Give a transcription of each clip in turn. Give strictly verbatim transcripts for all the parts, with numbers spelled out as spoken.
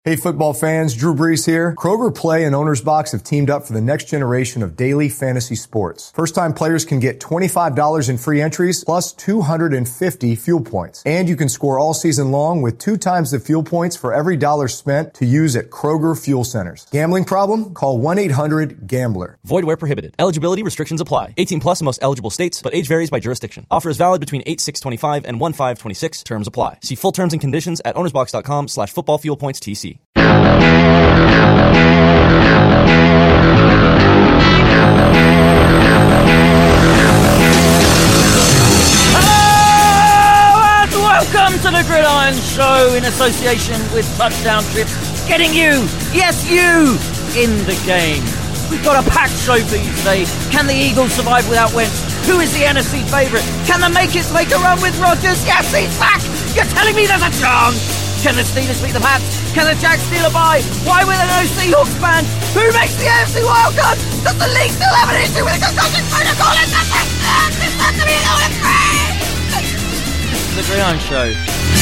Hey football fans, Drew Brees here. Kroger Play and Owner's Box have teamed up for the next generation of daily fantasy sports. First-time players can get twenty-five dollars in free entries plus two hundred fifty fuel points. And you can score all season long with two times the fuel points for every dollar spent to use at Kroger Fuel Centers. Gambling problem? Call one eight hundred gambler. Void where prohibited. Eligibility restrictions apply. eighteen plus in most eligible states, but age varies by jurisdiction. Offer is valid between eight six twenty-five and one five twenty-six. Terms apply. See full terms and conditions at ownersbox.com slash football fuel points TC. Welcome to the Gridiron Show in association with Touchdown Trips, getting you, yes you, in the game. We've got a packed show for you today. Can the Eagles survive without Wentz? Who is the N F C favourite? Can the Matrix make a run with Rodgers? Yes, he's back! You're telling me there's a chance? Can the Steelers beat the Pats? Can the Jags steal a bye? Why were there no Seahawks banned? Who makes the A F C wildcard? Does the league still have an issue with the concussion protocol? Is that this has to be an all This is the Gridiron Show.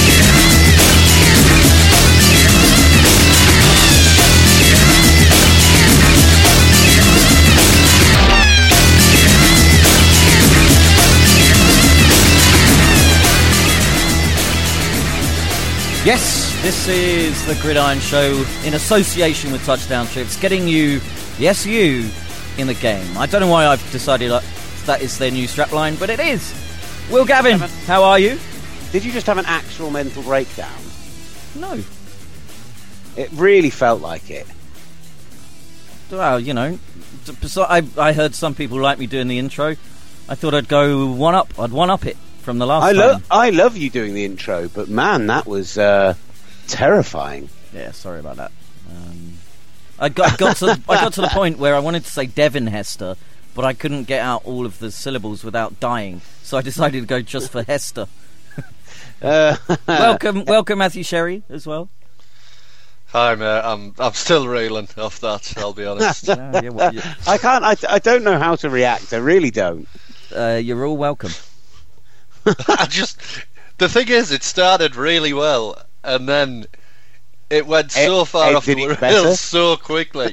Yes, this is the Gridiron Show in association with Touchdown Trips, getting you, yes you, in the game. I don't know why I've decided that is their new strapline, but it is. Will Gavin, how are you? Did you just have an actual mental breakdown? No. It really felt like it. Well, you know, I, I heard some people like me doing the intro. I thought I'd go one up. I'd one up it from the last I time. love I love you doing the intro, but man, that was uh, terrifying. Yeah, sorry about that. Um, I got, got to I got to the point where I wanted to say Devin Hester, but I couldn't get out all of the syllables without dying, so I decided to go just for Hester. uh, welcome, welcome, Matthew Sherry as well. Hi, mate. I'm I'm still reeling off that. I'll be honest. yeah, yeah, well, yeah. I can't. I, I don't know how to react. I really don't. Uh, you're all welcome. I just the thing is, it started really well, and then it went so it, far it off the rails so quickly.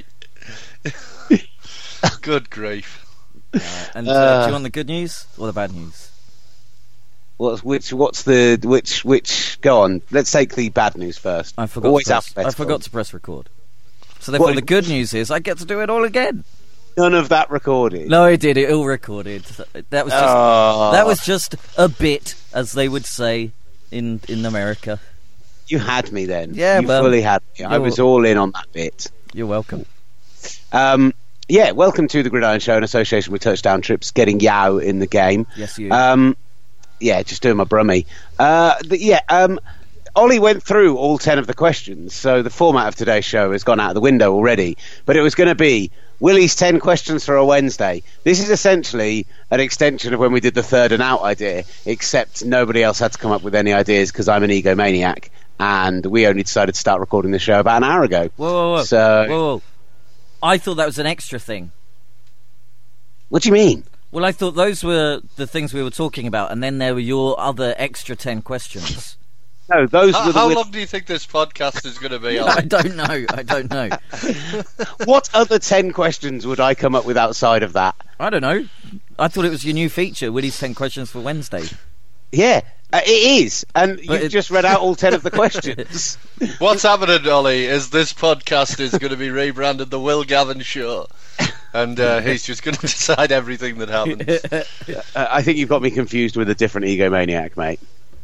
Good grief! Uh, and uh, uh, do you want the good news or the bad news? What's which? What's the which? Which? Go on. Let's take the bad news first. I forgot. Always to press, alphabetical. I forgot to press record. So therefore, what? The good news is I get to do it all again. None of that recorded. No, I did. It all recorded. That was just oh. that was just a bit, as they would say in in America. You had me then. Yeah, you well, fully had me. I was all in on that bit. You're welcome. Um, yeah, welcome to the Gridiron Show in association with Touchdown Trips, getting Yao in the game. Yes, you. Um, yeah, just doing my brummy. Uh, the, yeah, um, Ollie went through all ten of the questions, so the format of today's show has gone out of the window already. But it was going to be Willie's ten questions for a Wednesday. This is essentially an extension of when we did the third and out idea, except nobody else had to come up with any ideas because I'm an egomaniac, and we only decided to start recording the show about an hour ago. Whoa, whoa, whoa. So, whoa, whoa. I thought that was an extra thing. What do you mean? Well, I thought those were the things we were talking about, and then there were your other extra ten questions. No, those how, were the how with- long do you think this podcast is going to be? I don't know. I don't know. What other ten questions would I come up with outside of that? I don't know. I thought it was your new feature, Willie's ten questions for Wednesday. Yeah, uh, it is. And But you've it- just read out all ten of the questions. What's happening, Ollie, is this podcast is going to be rebranded the Will Gavin Show, and uh, he's just going to decide everything that happens. uh, I think you've got me confused with a different egomaniac, mate.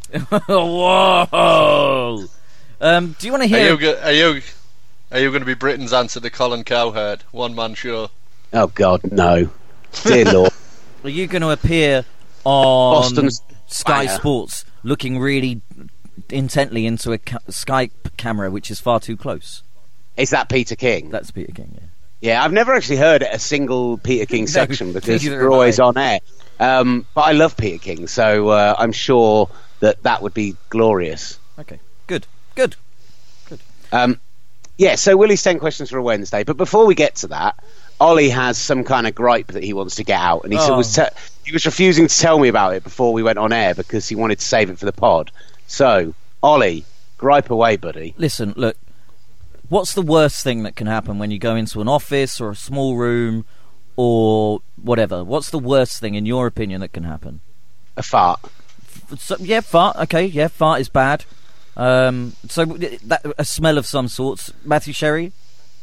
Whoa! Um, do you want to Are hear? you, go- are you are you going to be Britain's answer to Colin Cowherd, one man show? Oh God, no! Dear Lord. Are you going to appear on Boston's Sky banger. Sports, looking really intently into a ca- Skype camera, which is far too close? Is that Peter King? That's Peter King. Yeah. Yeah, I've never actually heard a single Peter King section because neither we're have always I. on air. Um, but I love Peter King, so uh, I'm sure that that would be glorious. Okay. Good. Good. Um, yeah, so Willie's ten questions for a Wednesday. But before we get to that, Ollie has some kind of gripe that he wants to get out, and he Oh. was te- he was refusing to tell me about it before we went on air because he wanted to save it for the pod. So, Ollie, gripe away, buddy. Listen, look. what's the worst thing that can happen when you go into an office or a small room or whatever? What's the worst thing, in your opinion, that can happen? A fart. So, yeah, fart. Okay, yeah, fart is bad. Um, so that, a smell of some sorts. Matthew Sherry?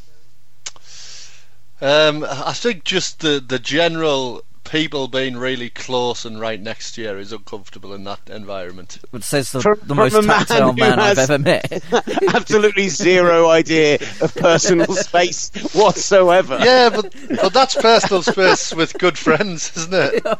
Um, I think just the, the general people being really close and right next to you is uncomfortable in that environment. It says the, From, the from most a man tactile who man I've has ever met. absolutely zero idea of personal space whatsoever. Yeah, but, but that's personal space with good friends, isn't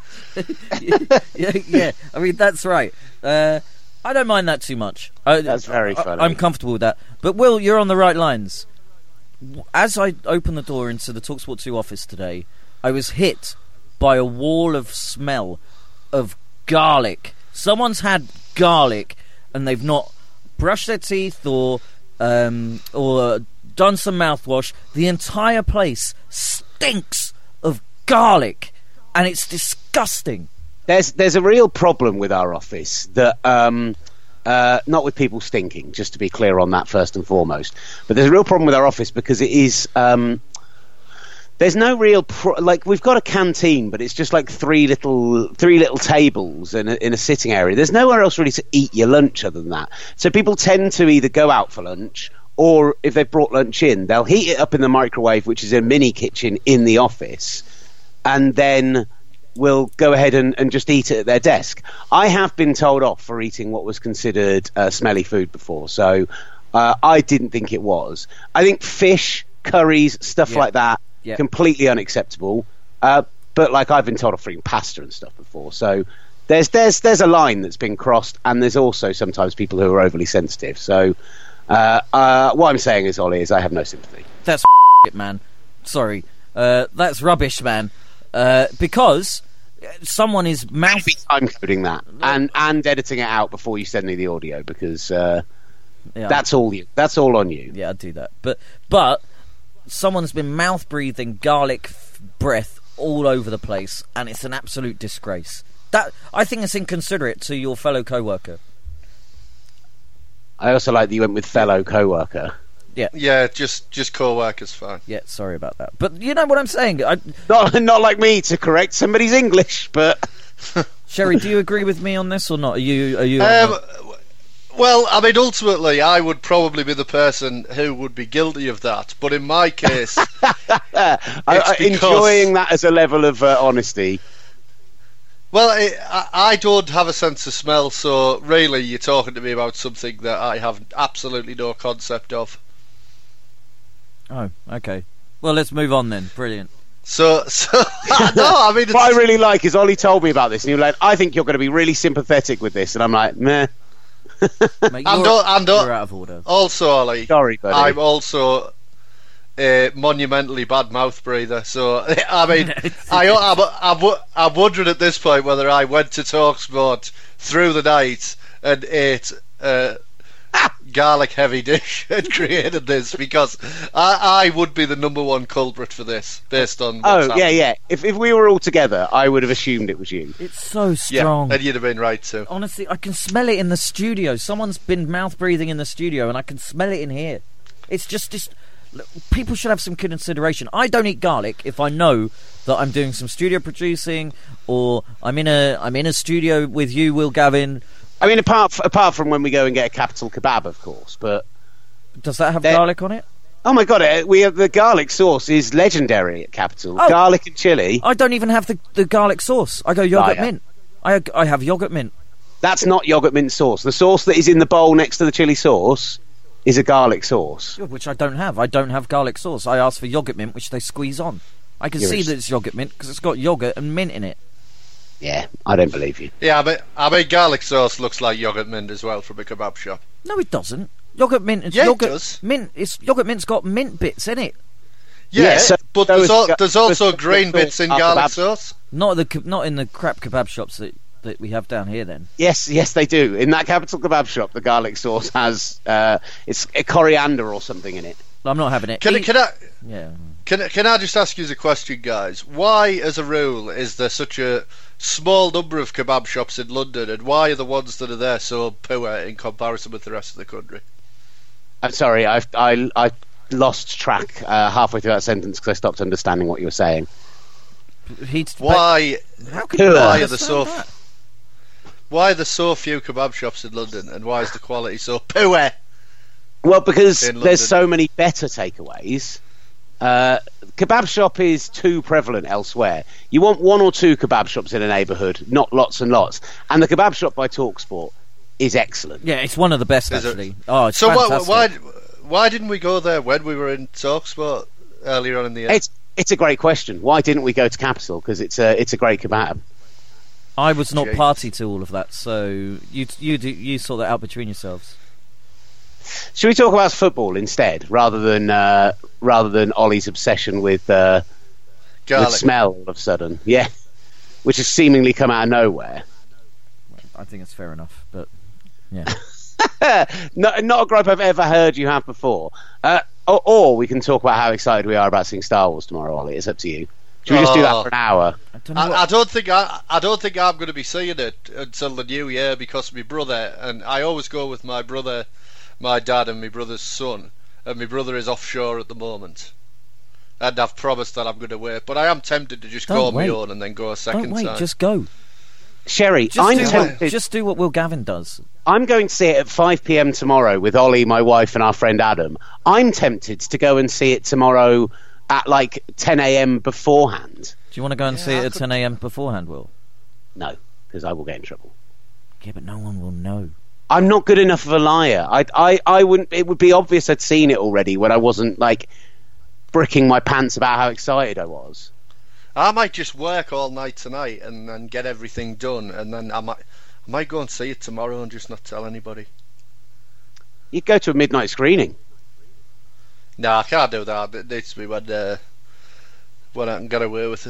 it? yeah, yeah, I mean, that's right. Uh, I don't mind that too much. I, That's very I, funny. I'm comfortable with that. But, Will, you're on the right lines. As I opened the door into the TalkSport two office today, I was hit by a wall of smell of garlic. Someone's had garlic and they've not brushed their teeth or um, or done some mouthwash. The entire place stinks of garlic, and it's disgusting. There's there's a real problem with our office that um, uh, not with people stinking, just to be clear on that first and foremost, but there's a real problem with our office because it is. Um, There's no real pro- like we've got a canteen, but it's just like three little three little tables in a, in a sitting area. There's nowhere else really to eat your lunch other than that. So people tend to either go out for lunch, or if they've brought lunch in, they'll heat it up in the microwave, which is a mini kitchen in the office, and then will go ahead and, and just eat it at their desk. I have been told off for eating what was considered uh, smelly food before, so uh, I didn't think it was. I think fish, curries, stuff Yeah. like that. Yeah. Completely unacceptable. Uh, but like I've been told off for eating pasta and stuff before, so there's there's there's a line that's been crossed, and there's also sometimes people who are overly sensitive. So uh, uh, what I'm saying is, Ollie, is I have no sympathy. That's it, man. Sorry, uh, that's rubbish, man. Uh, because someone is mouth. I'm coding that and and editing it out before you send me the audio because uh, Yeah. that's all you. That's all on you. Yeah, I'd do that. But but someone's been mouth breathing garlic f- breath all over the place, and it's an absolute disgrace. That I think it's inconsiderate to your fellow co-worker. I also like that you went with fellow co-worker. Yeah, Yeah, just just co-workers fine. yeah. Sorry about that. But you know what I'm saying. I, Not not like me to correct somebody's English, but Sherry, do you agree with me on this or not? Are you? Are you? Um, well, I mean, ultimately, I would probably be the person who would be guilty of that. But in my case, I, I, because- enjoying that as a level of uh, honesty. well, it, I, I don't have a sense of smell, so really, you're talking to me about something that I have absolutely no concept of. Oh, okay. Well, let's move on then. Brilliant. So, so no, I mean, it's, What I really like is Ollie told me about this, and he was like, "I think you're going to be really sympathetic with this," and I'm like, "Meh." Mate, I'm you're, not- I'm not- you're out of order. also, Ollie, Sorry, buddy. I'm also a monumentally bad mouth breather. So, I mean, I, I'm, I'm, I'm wondering at this point whether I went to TalkSport through the night and ate a garlic heavy dish and created this, because I, I would be the number one culprit for this based on what's Oh yeah, happened. yeah. If if we were all together, I would have assumed it was you. It's so Yeah, strong. and you'd have been right too. Honestly, I can smell it in the studio. Someone's been mouth breathing in the studio, and I can smell it in here. It's just, just look, people should have some consideration. I don't eat garlic if I know that I'm doing some studio producing, or I'm in a I'm in a studio with you, Will Gavin. I mean, apart f- apart from when we go and get a capital kebab, of course. But Does that have There- garlic on it? oh my god, uh, we have the garlic sauce is legendary at Capital. Oh. Garlic and chili. I don't even have the, the garlic sauce. I go yogurt yeah. mint. I I have yogurt mint. That's not yogurt mint sauce. The sauce that is in the bowl next to the chili sauce is a garlic sauce. Which I don't have. I don't have garlic sauce. I asked for yogurt mint, which they squeeze on. I can You're see a- that it's yogurt mint because it's got yogurt and mint in it. Yeah, I don't believe you. Yeah, I mean, I mean, garlic sauce looks like yogurt mint as well from a kebab shop. No, it doesn't. Yogurt mint. It's Yeah, it yogurt does. mint. It's yogurt mint's got mint bits in it. Yeah, Yeah, so- but so there's, is al- ga- there's also so- grain so- bits in uh, garlic kebab- sauce. Not the ke- not in the crap kebab shops that, that we have down here. Then Yes, yes, they do. In that Capital Kebab shop, the garlic sauce has uh, it's a coriander or something in it. I'm not having it. Can, I- Eat- can I yeah. can, I- can I just ask you a question, guys? Why, as a rule, is there such a small number of kebab shops in London, and why are the ones that are there so poor in comparison with the rest of the country? I'm sorry, I I I lost track uh, halfway through that sentence because I stopped understanding what you were saying. He'd, Why? How could you Why are the so? that? Why are there so few kebab shops in London, and why is the quality so poor? Well, because In there's London. so many better takeaways. Uh, kebab shop is too prevalent elsewhere. You want one or two kebab shops in a neighbourhood, not lots and lots. And the kebab shop by TalkSport is excellent. Yeah, it's one of the best Is it? actually. Oh, it's So why, fantastic. why why didn't we go there when we were in TalkSport earlier on in the year? It's it's a great question. Why didn't we go to Capital? Because it's a it's a great kebab. I was not Jeez. party to all of that, so you you do, you sort that out between yourselves. Should we talk about football instead, rather than uh, rather than Ollie's obsession with uh, with Garlic. smell all of a sudden? Yeah, which has seemingly come out of nowhere. I think it's fair enough, but yeah. not, not a gripe I've ever heard you have before. Uh, or, or we can talk about how excited we are about seeing Star Wars tomorrow, Ollie. It's up to you. Should we just do that Oh. for an hour? I don't know I, what- I don't think I, I don't think I'm going to be seeing it until the new year because of my brother, and I always go with my brother, my dad, and my brother's son, and my brother is offshore at the moment, and I've promised that I'm going to wait. But I am tempted to just Don't go on wait. my own and then go a second Don't wait, time. just go. Sherry, Just I'm do, what, tempted. just do what Will Gavin does. I'm going to see it at five p.m. tomorrow with Ollie, my wife, and our friend Adam. I'm tempted to go and see it tomorrow at like ten a.m. beforehand. Do you want to go and Yeah, see I it at could- ten a.m. beforehand, Will? No, because I will get in trouble. Yeah, but no one will know. I'm not good enough of a liar. I, I, I wouldn't. It would be obvious I'd seen it already when I wasn't like bricking my pants about how excited I was. I might just work all night tonight and then get everything done, and then I might I might go and see it tomorrow and just not tell anybody. You'd go to a midnight screening. No, I can't do that. It needs to be when uh, when I can get away with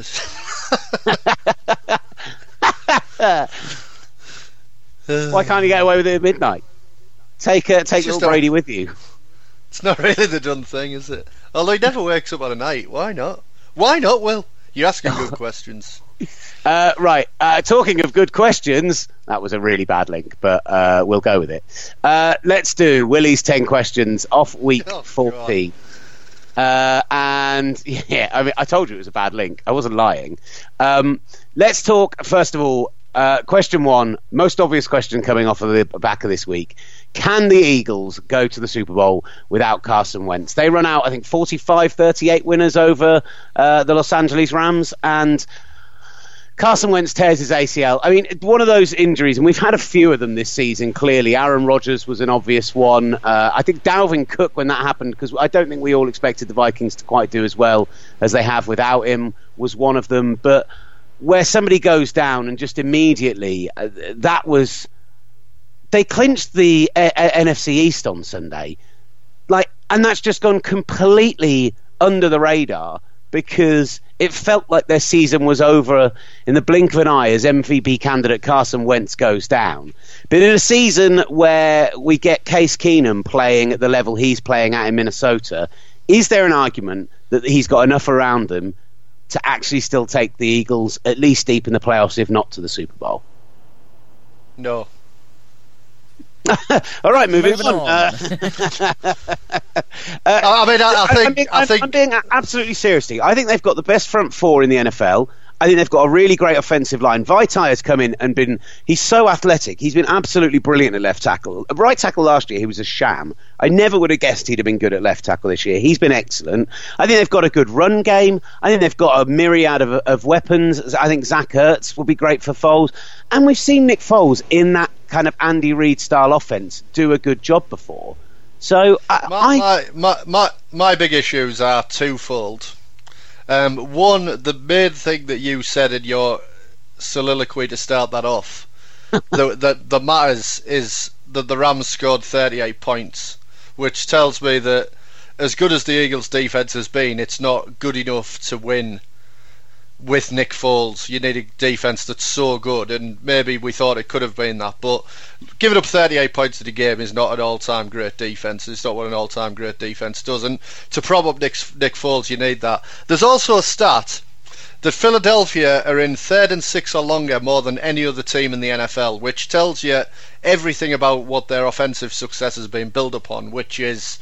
it. Why can't you get away with it at midnight? Take uh, take It's little just a- Brady with you. It's not really the done thing, is it? Although he never wakes up on a night. Why not? Why not, Will? You're asking good questions. Uh, right. Uh, talking of good questions, that was a really bad link, but uh, we'll go with it. Uh, let's do Willie's ten questions off week Oh, fourteen. Uh, and yeah, I mean, I told you it was a bad link. I wasn't lying. Um, let's talk first of all. Uh, question one, most obvious question coming off of the back of this week. Can the Eagles go to the Super Bowl without Carson Wentz? They run out, I think, forty-five thirty-eight winners over uh, the Los Angeles Rams, and Carson Wentz tears his A C L. I mean, one of those injuries, and we've had a few of them this season, clearly. Aaron Rodgers was an obvious one. Uh, I think Dalvin Cook, when that happened, because I don't think we all expected the Vikings to quite do as well as they have without him, was one of them. But where somebody goes down and just immediately, uh, that was... They clinched the uh, N F C East on Sunday. Like, and that's just gone completely under the radar because it felt like their season was over in the blink of an eye as M V P candidate Carson Wentz goes down. But in a season where we get Case Keenum playing at the level he's playing at in Minnesota, is there an argument that he's got enough around him to actually still take the Eagles at least deep in the playoffs, if not to the Super Bowl? No. All right, moving, Moving on. on. Uh, I mean, I, I think I'm being, I I'm- think I'm being absolutely seriously. I think they've got the best front four in the N F L. I think they've got a really great offensive line. Vaitai has come in and been, he's so athletic. He's been absolutely brilliant at left tackle. At right tackle last year, he was a sham. I never would have guessed he'd have been good at left tackle this year. He's been excellent. I think they've got a good run game. I think they've got a myriad of, of weapons. I think Zach Ertz will be great for Foles. And we've seen Nick Foles in that kind of Andy Reid style offense do a good job before. So I, my, I my, my, my, my big issues are twofold. Um, one, the main thing that you said in your soliloquy to start that off, that that that matters is that the Rams scored thirty-eight points, which tells me that as good as the Eagles' defense has been, it's not good enough to win with Nick Foles. You need a defense that's so good, and maybe we thought it could have been that, but giving up thirty-eight points in the game is not an all-time great defense. It's not what an all-time great defense does, and to prop up Nick, Nick Foles, you need that. There's also a stat that Philadelphia are in third and six or longer more than any other team in the N F L, which tells you everything about what their offensive success has been built upon, which is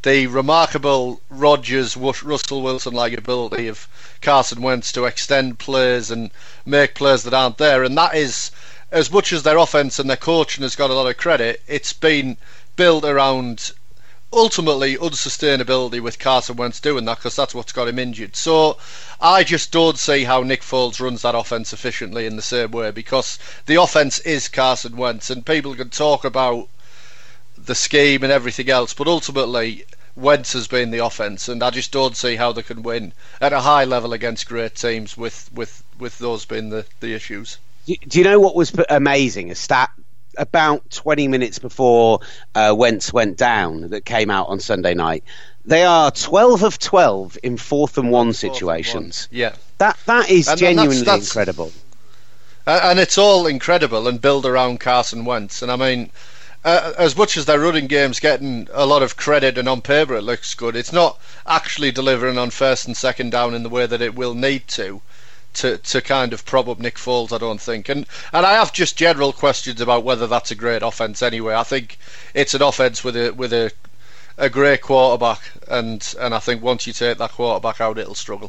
the remarkable Rodgers, Russell Wilson-like ability of Carson Wentz to extend plays and make plays that aren't there. And that is, as much as their offense and their coaching has got a lot of credit, it's been built around ultimately unsustainability with Carson Wentz doing that, because that's what's got him injured. So I just don't see how Nick Foles runs that offense efficiently in the same way, because the offense is Carson Wentz, and people can talk about the scheme and everything else, but ultimately Wentz has been the offense, and I just don't see how they can win at a high level against great teams with with, with those being the, the issues. Do you know what was amazing? A stat about twenty minutes before uh, Wentz went down that came out on Sunday night. They are twelve of twelve in fourth and one situations. One. Yeah, that that is and, genuinely and that's, that's, incredible. And it's all incredible and built around Carson Wentz. And I mean, uh, as much as their running game's getting a lot of credit and on paper it looks good, it's not actually delivering on first and second down in the way that it will need to. To, to kind of prop up Nick Foles, I don't think. And and I have just general questions about whether that's a great offense anyway. I think it's an offense with a with a a great quarterback, and, and I think once you take that quarterback out, it'll struggle.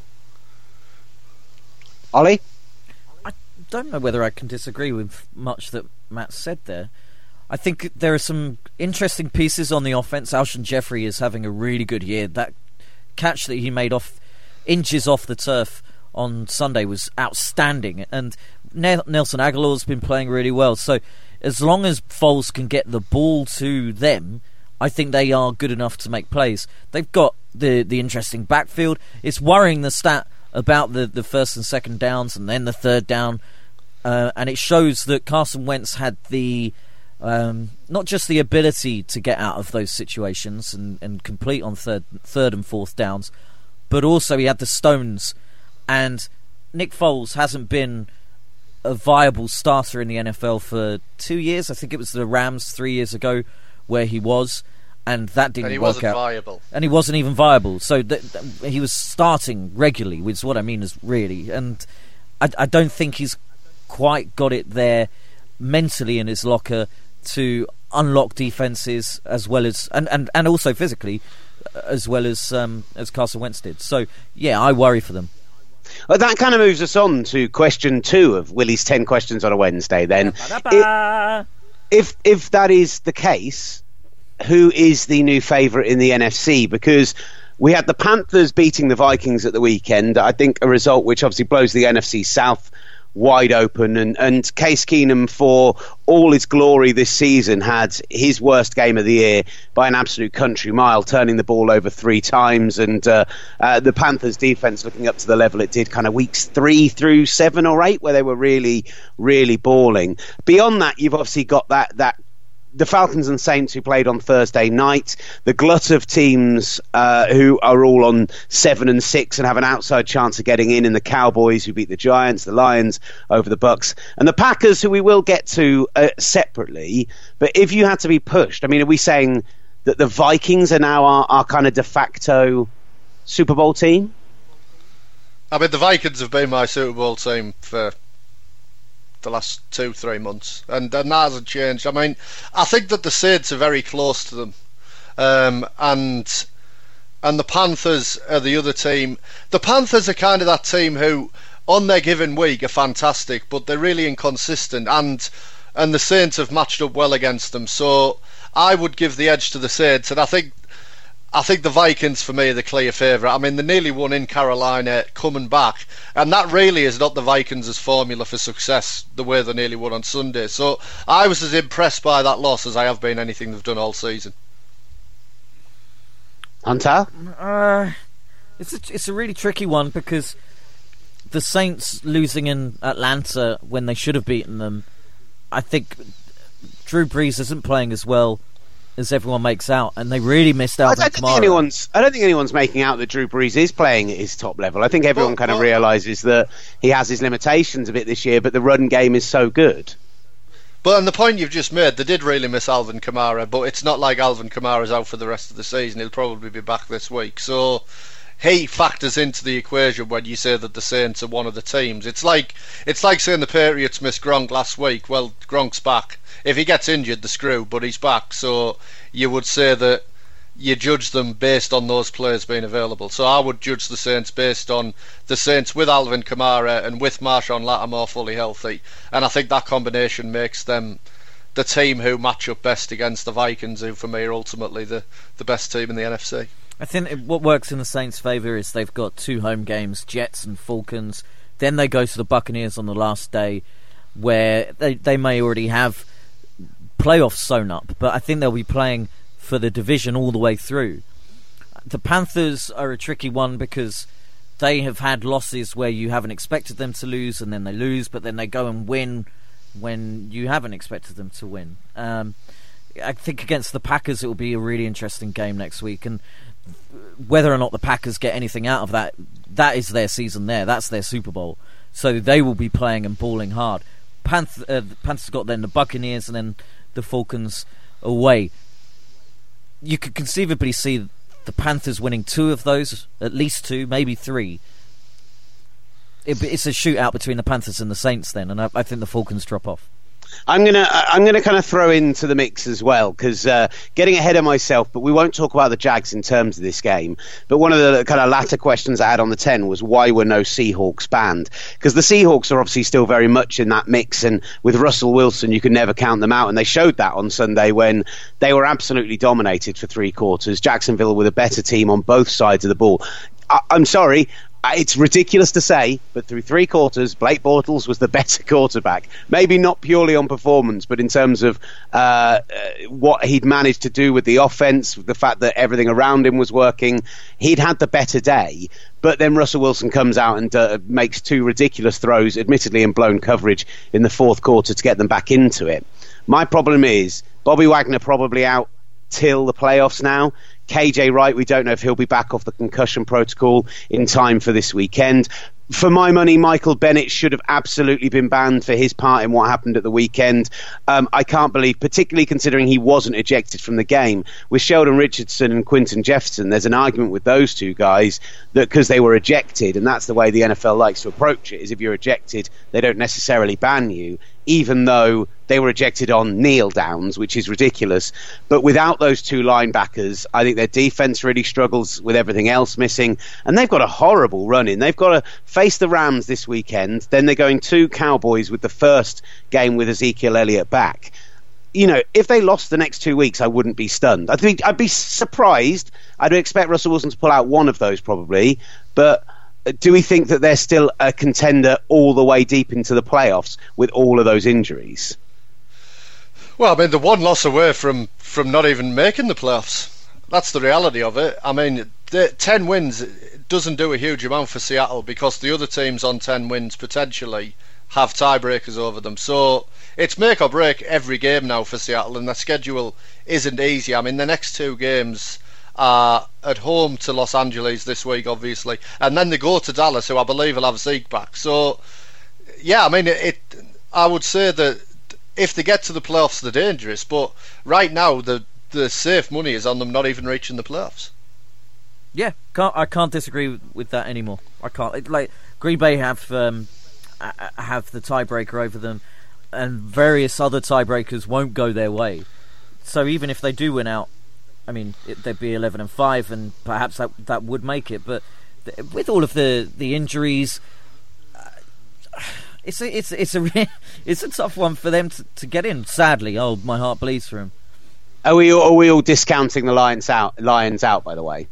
Ollie? I don't know whether I can disagree with much that Matt said there. I think there are some interesting pieces on the offense. Alshon Jeffrey is having a really good year. That catch that he made off inches off the turf on Sunday was outstanding, and Nelson Aguilar's been playing really well. So as long as Foles can get the ball to them, I think they are good enough to make plays. They've got the the interesting backfield. It's worrying, the stat about the, the first and second downs and then the third down, uh, and it shows that Carson Wentz had the um, not just the ability to get out of those situations and, and complete on third third and fourth downs, but also he had the stones. And Nick Foles hasn't been a viable starter in the N F L for two years. I think it was the Rams three years ago where he was, and that didn't and he work wasn't out. Viable. And he wasn't even viable. So th- th- he was starting regularly, which is what I mean is really. And I, I don't think he's quite got it there mentally in his locker to unlock defenses as well as, and, and, and also physically, as well as um, as Carson Wentz did. So yeah, I worry for them. Well, that kind of moves us on to question two of Willie's ten questions on a Wednesday. Then, it, if if that is the case, who is the new favourite in the N F C? Because we had the Panthers beating the Vikings at the weekend. I think a result which obviously blows the N F C South wide open, and, and Case Keenum, for all his glory this season, had his worst game of the year by an absolute country mile, turning the ball over three times, and uh, uh, the Panthers defense looking up to the level it did kind of weeks three through seven or eight, where they were really really balling. Beyond that, you've obviously got that that the Falcons and Saints who played on Thursday night, the glut of teams uh, who are all on seven and six and have an outside chance of getting in, and the Cowboys who beat the Giants, the Lions over the Bucks, and the Packers, who we will get to uh, separately. But if you had to be pushed, I mean, are we saying that the Vikings are now our, our kind of de facto Super Bowl team? I mean, the Vikings have been my Super Bowl team for the last two, three months, and, and that hasn't changed. I mean, I think that the Saints are very close to them, um, and and the Panthers are the other team. The Panthers are kind of that team who, on their given week, are fantastic, but they're really inconsistent, and and the Saints have matched up well against them. So I would give the edge to the Saints, and I think I think the Vikings, for me, are the clear favourite. I mean, they nearly won in Carolina coming back, and that really is not the Vikings' formula for success, the way they nearly won on Sunday. So I was as impressed by that loss as I have been anything they've done all season. Hunter? Uh, it's a, it's a really tricky one, because the Saints losing in Atlanta when they should have beaten them, I think Drew Brees isn't playing as well as everyone makes out, and they really missed out I, on I don't think anyone's I don't think anyone's making out that Drew Brees is playing at his top level. I think everyone well, kind of well, realises that he has his limitations a bit this year, but the run game is so good. But on the point you've just made, they did really miss Alvin Kamara, but it's not like Alvin Kamara's out for the rest of the season. He'll probably be back this week. So he factors into the equation when you say that the Saints are one of the teams. It's like it's like saying the Patriots missed Gronk last week. Well, Gronk's back. If he gets injured, the screw, but he's back. So you would say that you judge them based on those players being available. So I would judge the Saints based on the Saints with Alvin Kamara and with Marshawn Lattimore fully healthy, and I think that combination makes them the team who match up best against the Vikings, who for me are ultimately the, the best team in the N F C. I think what works in the Saints' favour is they've got two home games, Jets and Falcons. Then they go to the Buccaneers on the last day, where they, they may already have playoffs sewn up, but I think they'll be playing for the division all the way through. The Panthers are a tricky one because they have had losses where you haven't expected them to lose, and then they lose, but then they go and win when you haven't expected them to win. Um, I think against the Packers it will be a really interesting game next week, and whether or not the Packers get anything out of that, that is their season there. That's their Super Bowl. So they will be playing and balling hard. Panth- uh, the Panthers got then the Buccaneers and then the Falcons away. You could conceivably see the Panthers winning two of those, at least two, maybe three. It, it's a shootout between the Panthers and the Saints then, and I, I think the Falcons drop off. I'm gonna I'm gonna kind of throw into the mix as well, because uh, getting ahead of myself, but we won't talk about the Jags in terms of this game. But one of the kind of latter questions I had on the ten was why were no Seahawks banned? Because the Seahawks are obviously still very much in that mix, and with Russell Wilson you can never count them out, and they showed that on Sunday when they were absolutely dominated for three quarters. Jacksonville with a better team on both sides of the ball. I- I'm sorry. It's ridiculous to say, but through three quarters, Blake Bortles was the better quarterback. Maybe not purely on performance, but in terms of uh, uh, what he'd managed to do with the offense, the fact that everything around him was working. He'd had the better day. But then Russell Wilson comes out and uh, makes two ridiculous throws, admittedly in blown coverage, in the fourth quarter to get them back into it. My problem is Bobby Wagner probably out till the playoffs now. K J Wright, we don't know if he'll be back off the concussion protocol in time for this weekend. For my money, Michael Bennett should have absolutely been banned for his part in what happened at the weekend. Um, I can't believe, particularly considering he wasn't ejected from the game. With Sheldon Richardson and Quinton Jefferson, there's an argument with those two guys that because they were ejected, and that's the way the N F L likes to approach it, is if you're ejected, they don't necessarily ban you, even though they were ejected on kneel downs, which is ridiculous. But without those two linebackers, I think their defense really struggles with everything else missing, and they've got a horrible run in. They've got to face the Rams this weekend, then they're going to Cowboys with the first game with Ezekiel Elliott back. You know, if they lost the next two weeks, I wouldn't be stunned. I think I'd be surprised. I'd expect Russell Wilson to pull out one of those probably, but do we think that they're still a contender all the way deep into the playoffs with all of those injuries? Well, I mean, they're one loss away from, from not even making the playoffs. That's the reality of it. I mean, the, ten wins doesn't do a huge amount for Seattle because the other teams on ten wins potentially have tiebreakers over them. So it's make or break every game now for Seattle, and their schedule isn't easy. I mean, the next two games are at home to Los Angeles this week, obviously, and then they go to Dallas, who I believe will have Zeke back. So, yeah, I mean, it, it I would say that if they get to the playoffs, they're dangerous, but right now the the safe money is on them not even reaching the playoffs. Yeah, can't, I can't disagree with that anymore. I can't. It, like Green Bay have um, have the tiebreaker over them, and various other tiebreakers won't go their way. So even if they do win out, I mean, it, they'd be eleven and five, and perhaps that that would make it. But th- with all of the the injuries, uh, it's a, it's it's a it's a tough one for them to, to get in. Sadly, oh, my heart bleeds for them. Are we are we all discounting the Lions out? Lions out, by the way.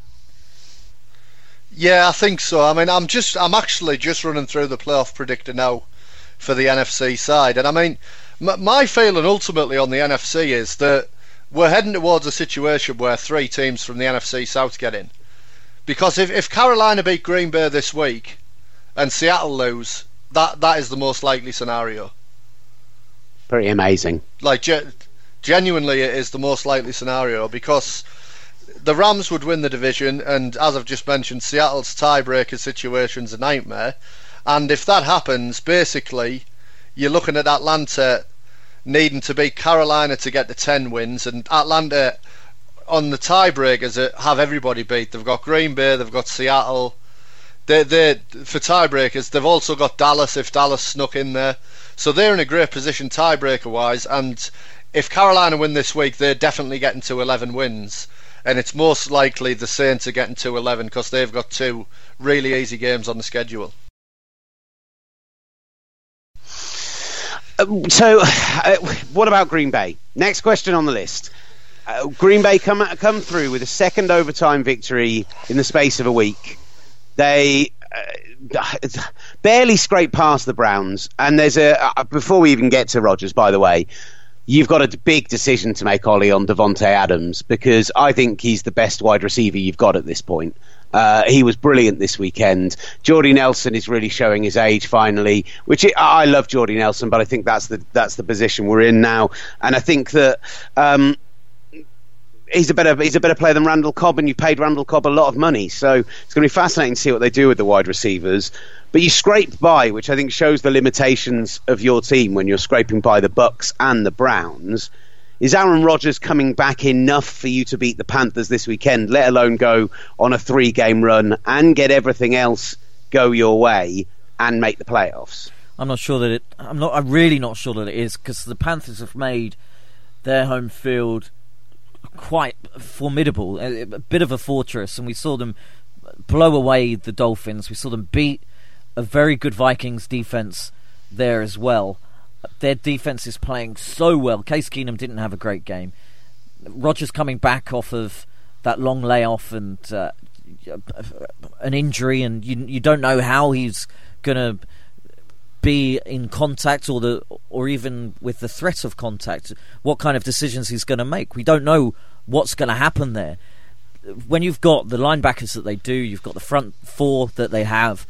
Yeah, I think so. I mean, I'm just I'm actually just running through the playoff predictor now for the N F C side, and I mean, m- my feeling ultimately on the N F C is that we're heading towards a situation where three teams from the N F C South get in, because if if Carolina beat Green Bay this week and Seattle lose, that that is the most likely scenario. Pretty amazing. Like. Je- Genuinely, it is the most likely scenario because the Rams would win the division, and as I've just mentioned, Seattle's tiebreaker situation's a nightmare. And if that happens, basically, you're looking at Atlanta needing to beat Carolina to get to ten wins, and Atlanta on the tiebreakers have everybody beat. They've got Green Bay, they've got Seattle. They they for tiebreakers, they've also got Dallas if Dallas snuck in there. So they're in a great position tiebreaker wise, and if Carolina win this week, they're definitely getting to eleven wins. and it's most likely the Saints are getting to eleven because they've got two really easy games on the schedule. Uh, so, uh, what about Green Bay? Next question on the list. Uh, Green Bay come come through with a second overtime victory in the space of a week. They uh, barely scraped past the Browns, and there's a uh, before we even get to Rodgers, by the way, you've got a big decision to make, Ollie, on Devontae Adams, because I think he's the best wide receiver you've got at this point. Uh, he was brilliant this weekend. Jordy Nelson is really showing his age finally, which it, I love Jordy Nelson, but I think that's the that's the position we're in now, and I think that um, he's a better he's a better player than Randall Cobb, and you paid Randall Cobb a lot of money, so it's going to be fascinating to see what they do with the wide receivers. But you scraped by, which I think shows the limitations of your team when you're scraping by the Bucs and the Browns. Is Aaron Rodgers coming back enough for you to beat the Panthers this weekend, let alone go on a three-game run and get everything else go your way and make the playoffs? I'm not sure that it. I'm not. I'm really not sure that it is, because the Panthers have made their home field quite formidable, a, a bit of a fortress, and we saw them blow away the Dolphins. We saw them beat a very good Vikings defense there as well. Their defense is playing so well. Case Keenum didn't have a great game. Rodgers coming back off of that long layoff and uh, an injury, and you you don't know how he's going to be in contact or the or even with the threat of contact, what kind of decisions he's going to make. We don't know what's going to happen there. When you've got the linebackers that they do, you've got the front four that they have,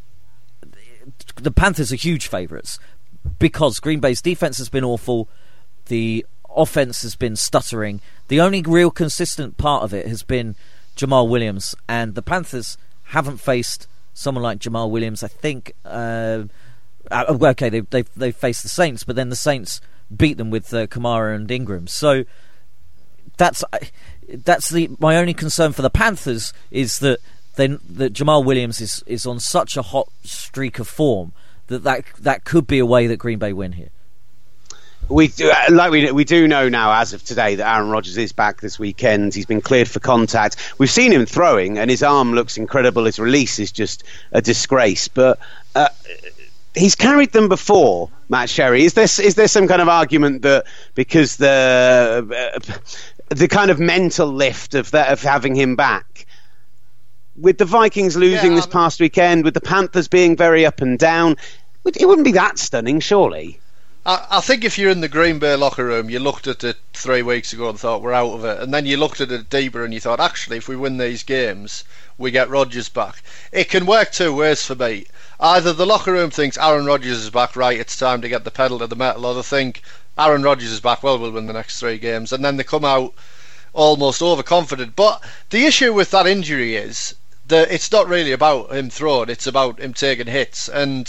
the Panthers are huge favourites, because Green Bay's defense has been awful, the offense has been stuttering. The only real consistent part of it has been Jamal Williams, and the Panthers haven't faced someone like Jamal Williams. I think, uh, okay, they they they faced the Saints, but then the Saints beat them with uh, Kamara and Ingram. So that's that's the my only concern for the Panthers is that then that Jamal Williams is is on such a hot streak of form that, that that could be a way that Green Bay win here. We do, like we we do know now, as of today, that Aaron Rodgers is back this weekend. He's been cleared for contact. We've seen him throwing, and his arm looks incredible. His release is just a disgrace. But uh, he's carried them before, Matt Sherry. Is there is there some kind of argument that because the uh, the kind of mental lift of that of having him back, with the Vikings losing yeah, this past weekend, with the Panthers being very up and down, it wouldn't be that stunning, surely? I, I think if you're in the Green Bay locker room, you looked at it three weeks ago and thought, we're out of it. And then you looked at it deeper and you thought, actually, if we win these games, we get Rodgers back. It can work two ways for me. Either the locker room thinks Aaron Rodgers is back, right, it's time to get the pedal to the metal, or they think Aaron Rodgers is back, well, we'll win the next three games. And then they come out almost overconfident. But the issue with that injury is that it's not really about him throwing, it's about him taking hits. And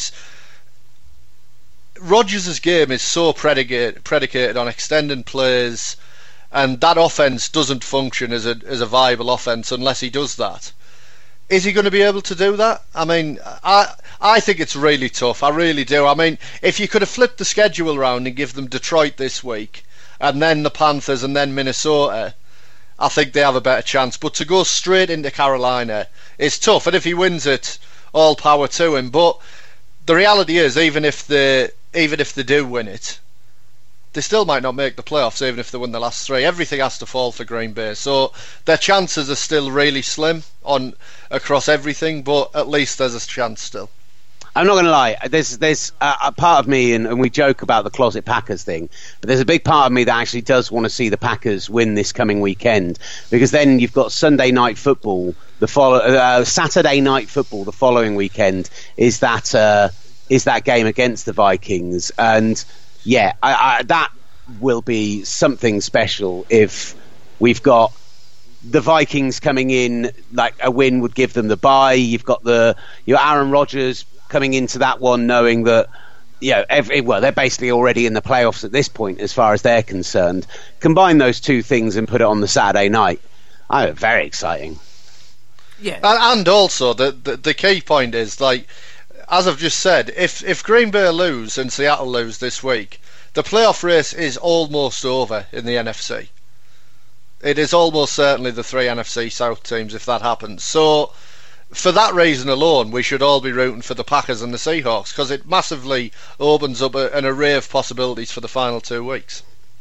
Rodgers' game is so predicated, predicated on extending plays, and that offense doesn't function as a as a viable offense unless he does that. Is he going to be able to do that? I mean, I I think it's really tough. I really do. I mean, if you could have flipped the schedule around and give them Detroit this week, and then the Panthers, and then Minnesota, I think they have a better chance. But to go straight into Carolina is tough, and if he wins it, all power to him. But the reality is, even if they even if they do win it, they still might not make the playoffs, even if they win the last three. Everything has to fall for Green Bay, so their chances are still really slim on across everything, but at least there's a chance still. I'm not going to lie, there's there's a, a part of me, and, and we joke about the closet Packers thing, but there's a big part of me that actually does want to see the Packers win this coming weekend, because then you've got Sunday night football, the follow, uh, Saturday night football the following weekend is that uh, is that game against the Vikings, and yeah, I, I, that will be something special if we've got the Vikings coming in, like a win would give them the bye. You've got the your Aaron Rodgers coming into that one knowing that, you know, every, well, they're basically already in the playoffs at this point as far as they're concerned. Combine those two things and put it on the Saturday night. Oh, very exciting. Yeah, and also the, the the key point is, like, as I've just said, if if Green Bay lose and Seattle lose this week, the playoff race is almost over in the N F C. It is almost certainly the three N F C South teams if that happens. So, for that reason alone, we should all be rooting for the Packers and the Seahawks, because it massively opens up a, an array of possibilities for the final two weeks.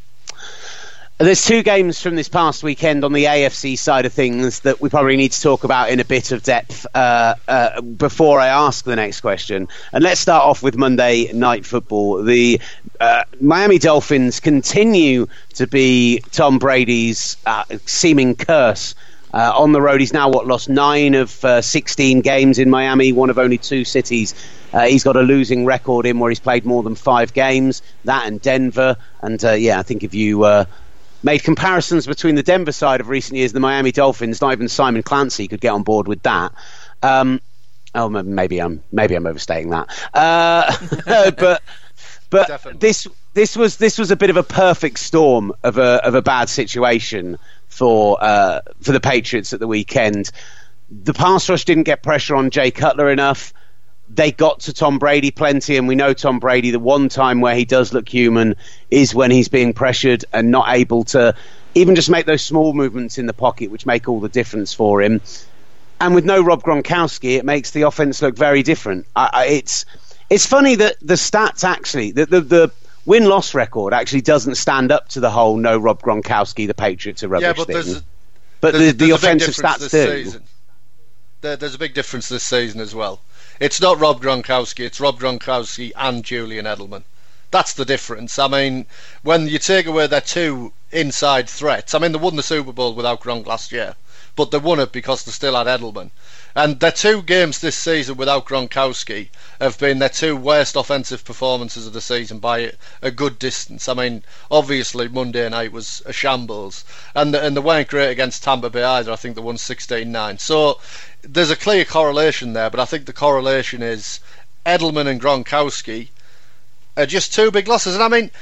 There's two games from this past weekend on the A F C side of things that we probably need to talk about in a bit of depth uh, uh, before I ask the next question. And let's start off with Monday Night Football. The uh, Miami Dolphins continue to be Tom Brady's uh, seeming curse. Uh, on the road, he's now, what, lost nine of uh, sixteen games in Miami, one of only two cities. Uh, he's got a losing record in where he's played more than five games, that and Denver. And, uh, yeah, I think if you... Uh, made comparisons between the Denver side of recent years and the Miami Dolphins, not even Simon Clancy could get on board with that. Um, oh, maybe I'm maybe I'm overstating that. Uh, but but Definitely. this this was this was a bit of a perfect storm of a of a bad situation for uh, for the Patriots at the weekend. The pass rush didn't get pressure on Jay Cutler enough. They got to Tom Brady plenty, and we know Tom Brady, the one time where he does look human is when he's being pressured and not able to even just make those small movements in the pocket, which make all the difference for him. And with no Rob Gronkowski, it makes the offense look very different. I, I, it's it's funny that the stats actually, the, the, the win-loss record actually doesn't stand up to the whole no Rob Gronkowski, the Patriots are rubbish yeah, but thing. There's, but there's, the, the offensive stats do. There, there's a big difference this season as well. It's not Rob Gronkowski, it's Rob Gronkowski and Julian Edelman. That's the difference. I mean, when you take away their two inside threats, I mean, they won the Super Bowl without Gronk last year, but they won it because they still had Edelman. And their two games this season without Gronkowski have been their two worst offensive performances of the season by a good distance. I mean, obviously Monday night was a shambles, and the, and they weren't great against Tampa Bay either. I think they won sixteen nine. So there's a clear correlation there, but I think the correlation is Edelman and Gronkowski are just two big losses. And I mean,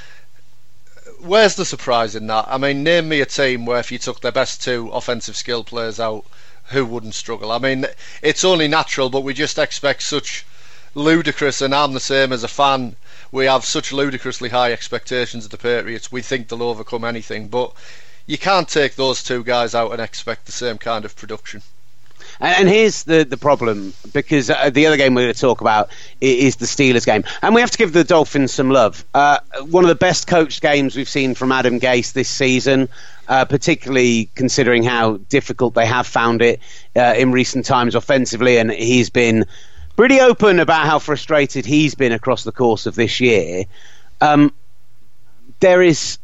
where's the surprise in that? I mean, name me a team where if you took their best two offensive skill players out, who wouldn't struggle? I mean, it's only natural, but we just expect such ludicrous, and I'm the same as a fan, we have such ludicrously high expectations of the Patriots. We think they'll overcome anything, but you can't take those two guys out and expect the same kind of production. And here's the, the problem, because uh, the other game we're going to talk about is the Steelers game. And we have to give the Dolphins some love. Uh, one of the best coached games we've seen from Adam Gase this season, uh, particularly considering how difficult they have found it uh, in recent times offensively. And he's been pretty open about how frustrated he's been across the course of this year. Um, there is...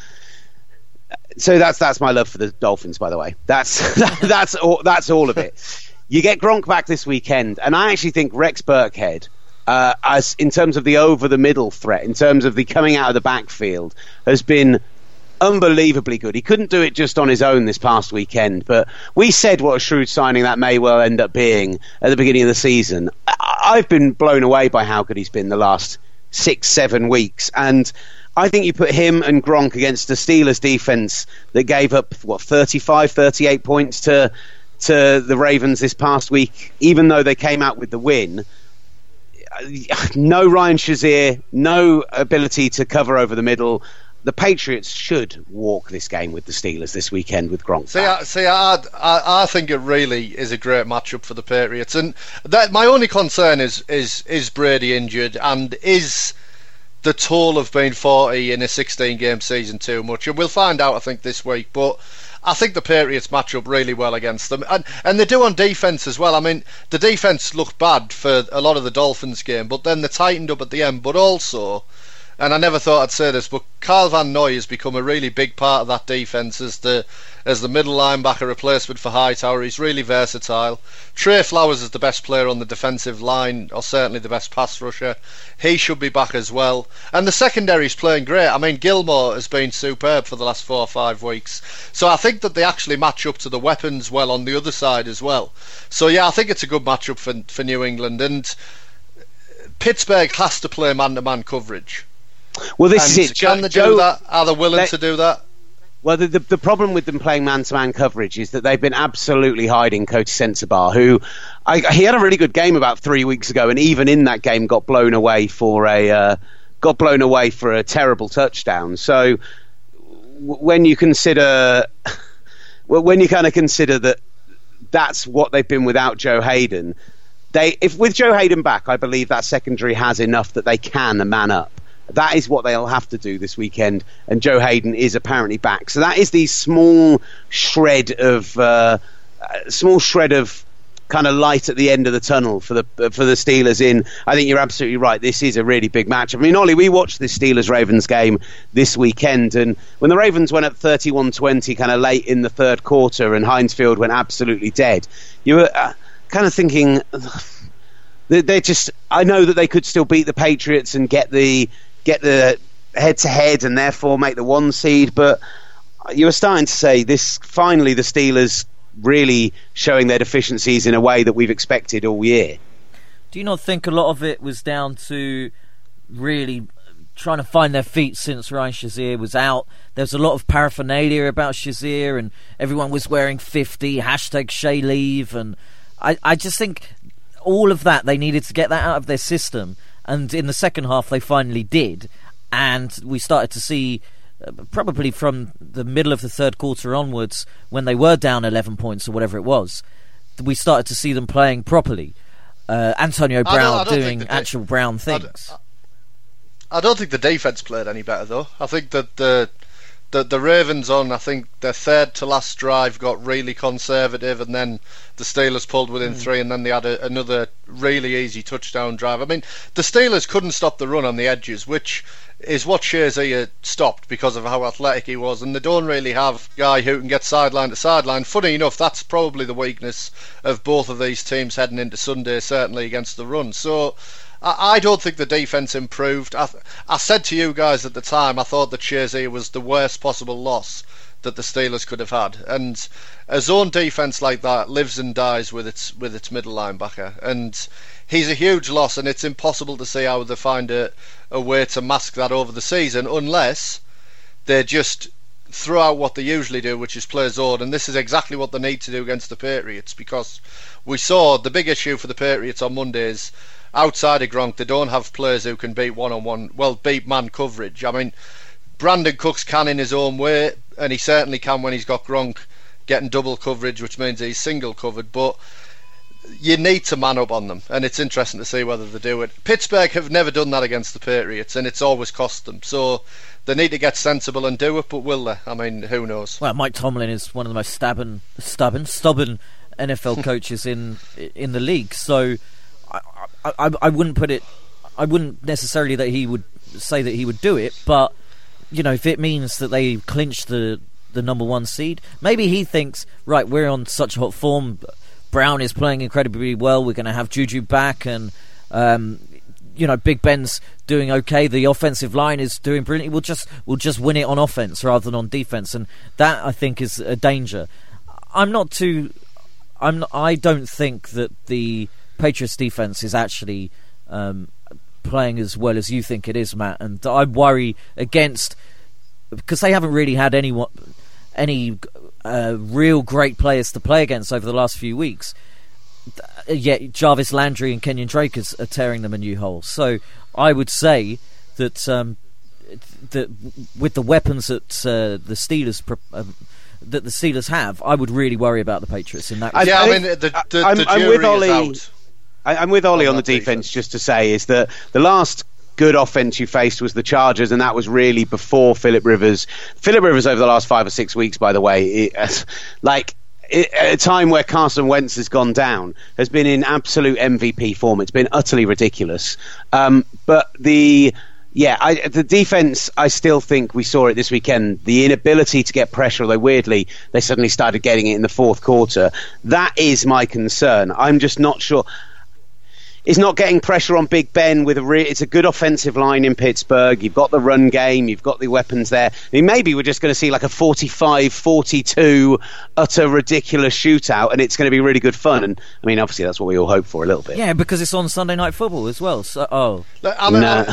So that's that's my love for the Dolphins, by the way. That's that's all, that's all of it. You get Gronk back this weekend, and I actually think Rex Burkhead, uh, as in terms of the over-the-middle threat, in terms of the coming out of the backfield, has been unbelievably good. He couldn't do it just on his own this past weekend, but we said what a shrewd signing that may well end up being at the beginning of the season. I, I've been blown away by how good he's been the last six, seven weeks, and I think you put him and Gronk against the Steelers defense that gave up, what, thirty-five, thirty-eight points to to the Ravens this past week, even though they came out with the win. No Ryan Shazier, no ability to cover over the middle. The Patriots should walk this game with the Steelers this weekend with Gronk. See, I, see I, I, I think it really is a great matchup for the Patriots. And that, my only concern is, is, is Brady injured, and is the toll of being forty in a sixteen game season too much? And we'll find out, I think, this week. But I think the Patriots match up really well against them, and and they do on defence as well. I mean, the defence looked bad for a lot of the Dolphins game, but then they tightened up at the end. But also, and I never thought I'd say this, but Kyle Van Noy has become a really big part of that defence as the as the middle linebacker replacement for Hightower. He's really versatile. Trey Flowers is the best player on the defensive line, or certainly the best pass rusher. He should be back as well. And the secondary's playing great. I mean, Gilmore has been superb for the last four or five weeks. So I think that they actually match up to the weapons well on the other side as well. So yeah, I think it's a good matchup for, for New England. And Pittsburgh has to play man-to-man coverage. Well, this and is it. Can Joe, they do Joe, that? Are they willing let, to do that? Well, the, the the problem with them playing man-to-man coverage is that they've been absolutely hiding Cody Sensabaugh, who I, he had a really good game about three weeks ago, and even in that game got blown away for a uh, got blown away for a terrible touchdown. So w- when you consider well, when you kind of consider that that's what they've been without Joe Hayden, they if with Joe Hayden back, I believe that secondary has enough that they can man up. That is what they'll have to do this weekend, and Joe Hayden is apparently back. So that is the small shred of uh, small shred of kind of light at the end of the tunnel for the for the Steelers. In I think you're absolutely right. This is a really big match. I mean, Ollie, we watched this Steelers-Ravens game this weekend, and when the Ravens went up thirty-one twenty kind of late in the third quarter and Heinz Field went absolutely dead, you were uh, kind of thinking they're just. I know that they could still beat the Patriots and get the get the head-to-head and therefore make the one seed, but you were starting to say this. Finally, the Steelers really showing their deficiencies in a way that we've expected all year. Do you not think a lot of it was down to really trying to find their feet since Ryan Shazier was out? There's a lot of paraphernalia about Shazier, and everyone was wearing fifty, hashtag Shay Leave, and I, I just think all of that, they needed to get that out of their system, and in the second half they finally did, and we started to see probably from the middle of the third quarter onwards, when they were down eleven points or whatever it was, we started to see them playing properly. Uh, Antonio Brown I don't, I don't doing de- actual Brown things. I, d- I don't think the defence played any better, though. I think that the the, the Ravens on, I think their third to last drive got really conservative, and then the Steelers pulled within mm. three, and then they had a, another really easy touchdown drive. I mean, the Steelers couldn't stop the run on the edges, which is what Shazier stopped because of how athletic he was, and they don't really have a guy who can get sideline to sideline. Funny enough, that's probably the weakness of both of these teams heading into Sunday, certainly against the run. So I, I don't think the defence improved. I, I said to you guys at the time, I thought that Shazier was the worst possible loss that the Steelers could have had, and a zone defence like that lives and dies with its with its middle linebacker, and he's a huge loss, and it's impossible to see how they find a, a way to mask that over the season unless they just throw out what they usually do, which is play zone, and this is exactly what they need to do against the Patriots, because we saw the big issue for the Patriots on Monday is outside of Gronk, they don't have players who can beat one-on-one, well, beat man coverage. I mean, Brandon Cooks can in his own way, and he certainly can when he's got Gronk getting double coverage, which means he's single covered, but you need to man up on them, and it's interesting to see whether they do it. Pittsburgh have never done that against the Patriots, and it's always cost them, so they need to get sensible and do it, but will they? I mean, who knows? Well, Mike Tomlin is one of the most stubborn, stubborn, stubborn N F L coaches in in the league, so I, I, I wouldn't put it, I wouldn't necessarily that he would say that he would do it, but you know, if it means that they clinch the the number one seed, maybe he thinks, right, we're on such hot form, Brown is playing incredibly well, we're going to have Juju back, and um, you know, Big Ben's doing okay, the offensive line is doing brilliantly, we'll just we'll just win it on offense rather than on defense, and that I think is a danger. I'm not too I'm not, I don't think that the Patriots defense is actually um, playing as well as you think it is, Matt, and I worry against, because they haven't really had anyone any uh, real great players to play against over the last few weeks. Yet Jarvis Landry and Kenyon Drake is, are tearing them a new hole. So I would say that um, that with the weapons that uh, the Steelers uh, that the Steelers have, I would really worry about the Patriots in that. I, yeah, I, I mean the, the, the I'm, jury I'm with Ollie, is out. I, I'm with Ollie on, on the defense, defense. Just to say is that the last good offense you faced was the Chargers, and that was really before Phillip Rivers. Phillip Rivers over the last five or six weeks, by the way, it, like it, at a time where Carson Wentz has gone down, has been in absolute M V P form. It's been utterly ridiculous. Um, but the yeah, I, the defense, I still think we saw it this weekend. The inability to get pressure, although weirdly they suddenly started getting it in the fourth quarter. That is my concern. I'm just not sure. Is not getting pressure on Big Ben with a re- it's a good offensive line in Pittsburgh. You've got the run game, you've got the weapons there. I mean, maybe we're just going to see like a forty-five forty-two utter ridiculous shootout, and it's going to be really good fun. And I mean, obviously that's what we all hope for a little bit. Yeah, because it's on Sunday Night Football as well. So, oh, I mean, no.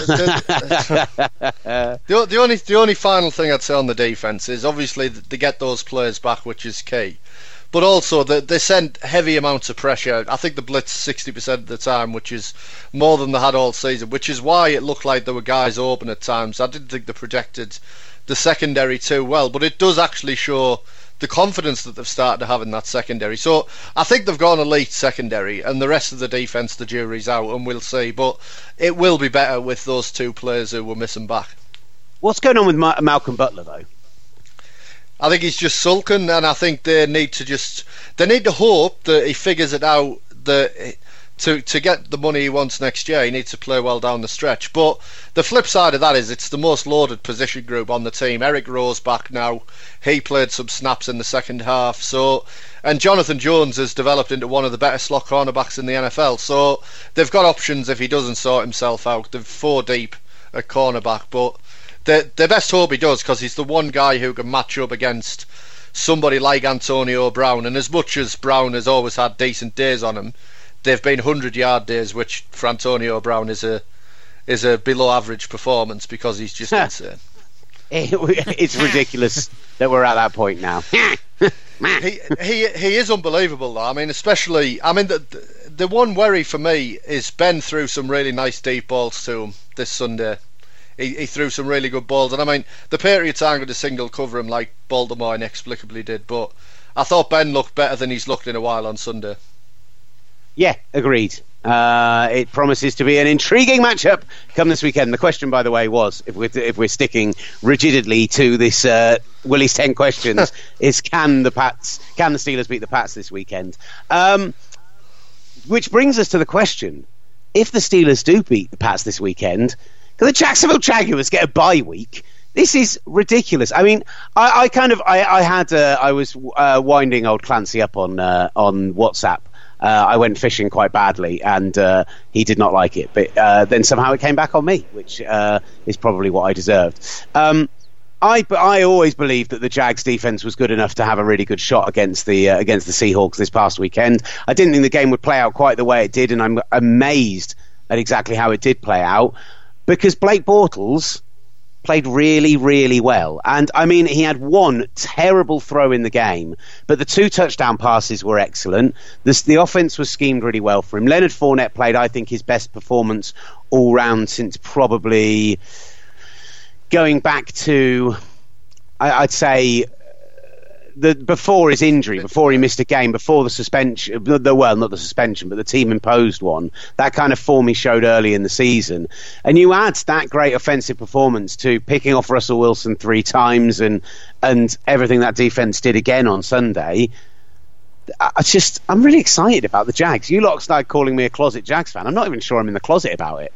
the, the, the only the only final thing I'd say on the defense is obviously they get those players back, which is key. But also, they, they sent heavy amounts of pressure. I think they blitzed sixty percent of the time, which is more than they had all season, which is why it looked like there were guys open at times. I didn't think they protected the secondary too well, but it does actually show the confidence that they've started to have in that secondary. So I think they've got an elite secondary, and the rest of the defence, the jury's out, and we'll see. But it will be better with those two players who were missing back. What's going on with Ma- Malcolm Butler, though? I think he's just sulking, and I think they need to just they need to hope that he figures it out that to to get the money he wants next year, he needs to play well down the stretch. But the flip side of that is it's the most loaded position group on the team. Eric Rowe's back now. He played some snaps in the second half. So, and Jonathan Jones has developed into one of the better slot cornerbacks in the N F L. So they've got options if he doesn't sort himself out. They're four deep at cornerback, but the the best hope he does, because he's the one guy who can match up against somebody like Antonio Brown. And as much as Brown has always had decent days on him, they've been hundred-yard days, which for Antonio Brown is a is a below-average performance because he's just insane. It's ridiculous that we're at that point now. he he he is unbelievable, though. I mean, especially, I mean, the the one worry for me is Ben threw some really nice deep balls to him this Sunday. He, he threw some really good balls, and I mean, the Patriots aren't going to single cover him like Baltimore inexplicably did, but I thought Ben looked better than he's looked in a while on Sunday. Yeah, agreed. Uh, it promises to be an intriguing matchup come this weekend. The question, by the way, was, if we're, if we're sticking rigidly to this uh, Willie's ten questions, is can the Pats, can the Steelers beat the Pats this weekend? Um, which brings us to the question, if the Steelers do beat the Pats this weekend, can the Jacksonville Jaguars get a bye week? This is ridiculous. I mean, I, I kind of, I, I had, uh, I was uh, winding old Clancy up on uh, on WhatsApp. Uh, I went fishing quite badly, and uh, he did not like it. But uh, then somehow it came back on me, which uh, is probably what I deserved. Um, I, but I always believed that the Jags defense was good enough to have a really good shot against the uh, against the Seahawks this past weekend. I didn't think the game would play out quite the way it did, and I'm amazed at exactly how it did play out, because Blake Bortles played really, really well. And, I mean, he had one terrible throw in the game, but the two touchdown passes were excellent. The, the offense was schemed really well for him. Leonard Fournette played, I think, his best performance all round since probably going back to, I, I'd say, the before his injury, before he missed a game, before the suspension, the, well, not the suspension, but the team imposed one, that kind of form he showed early in the season. And you add that great offensive performance to picking off Russell Wilson three times and and everything that defense did again on Sunday. I just, I'm really excited about the Jags. You lot started calling me a closet Jags fan. I'm not even sure I'm in the closet about it.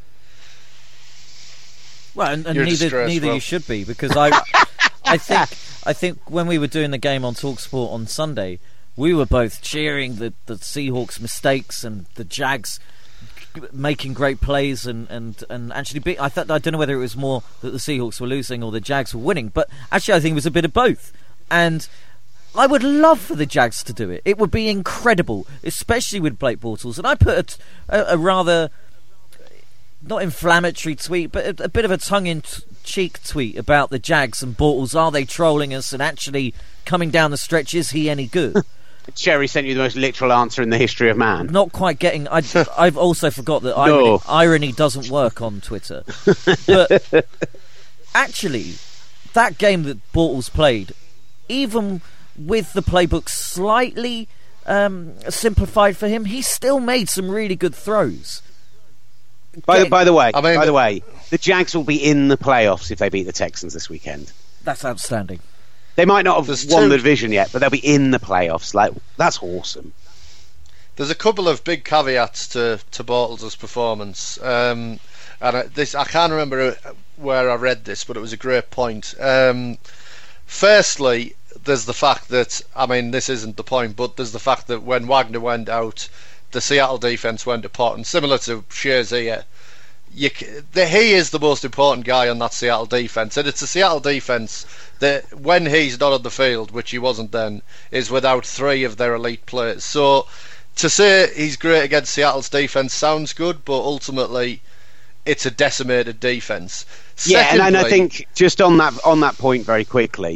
Well, and, and neither neither well. you should be, because I I think I think when we were doing the game on TalkSport on Sunday, we were both cheering the, the Seahawks' mistakes and the Jags making great plays and, and, and actually be, I thought I don't know whether it was more that the Seahawks were losing or the Jags were winning, but actually I think it was a bit of both. And I would love for the Jags to do it. It would be incredible, especially with Blake Bortles. And I put a, a, a rather not inflammatory tweet, but a, a bit of a tongue-in-cheek tweet about the Jags and Bortles. Are they trolling us? And actually, coming down the stretch, is he any good? Cherry sent you the most literal answer in the history of man. Not quite getting... I, I've also forgot that irony, no. irony doesn't work on Twitter. But actually, that game that Bortles played, even with the playbook slightly um, simplified for him, he still made some really good throws. By, by the way, I mean, by the way, the Jags will be in the playoffs if they beat the Texans this weekend. That's outstanding. They might not have There's won two... the division yet, but they'll be in the playoffs. Like, that's awesome. There's a couple of big caveats to to Bortles' performance, um, and I, this I can't remember where I read this, but it was a great point. Um, firstly, there's the fact that, I mean, this isn't the point, but there's the fact that when Wagner went out, the Seattle defense went to pot, and similar to Shazier, you, the, he is the most important guy on that Seattle defense, and it's a Seattle defense that, when he's not on the field, which he wasn't then, is without three of their elite players. So to say he's great against Seattle's defense sounds good, but ultimately it's a decimated defense. Yeah, Secondly, and, and I think just on that on that point very quickly,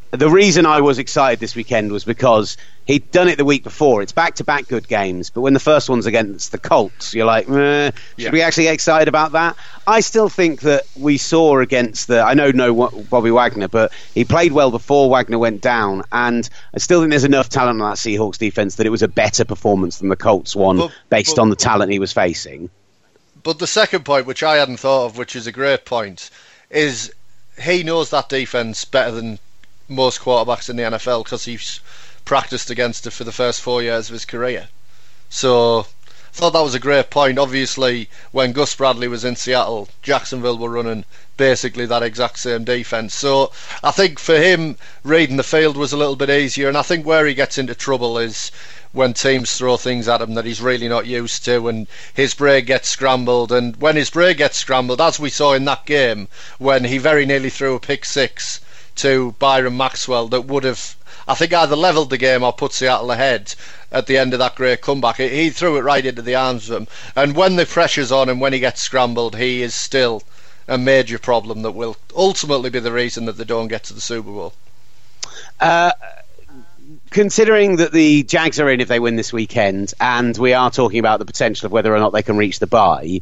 the reason I was excited this weekend was because he'd done it the week before. It's back-to-back good games, but when the first one's against the Colts, you're like, eh, should yeah. we actually get excited about that? I still think that we saw against the, I know no Bobby Wagner, but he played well before Wagner went down, and I still think there's enough talent on that Seahawks defense that it was a better performance than the Colts one, but, based but, on the talent he was facing. But the second point, which I hadn't thought of, which is a great point, is he knows that defense better than most quarterbacks in the N F L because he's practiced against it for the first four years of his career. So I thought that was a great point. Obviously, when Gus Bradley was in Seattle, Jacksonville were running basically that exact same defense. So I think for him, reading the field was a little bit easier, and I think where he gets into trouble is when teams throw things at him that he's really not used to, and his brain gets scrambled. And when his brain gets scrambled, as we saw in that game when he very nearly threw a pick six to Byron Maxwell that would have, I think, either levelled the game or put Seattle ahead at the end of that great comeback. He threw it right into the arms of him, and when the pressure's on him, when he gets scrambled, he is still a major problem that will ultimately be the reason that they don't get to the Super Bowl. Uh, considering that the Jags are in if they win this weekend, and we are talking about the potential of whether or not they can reach the bye,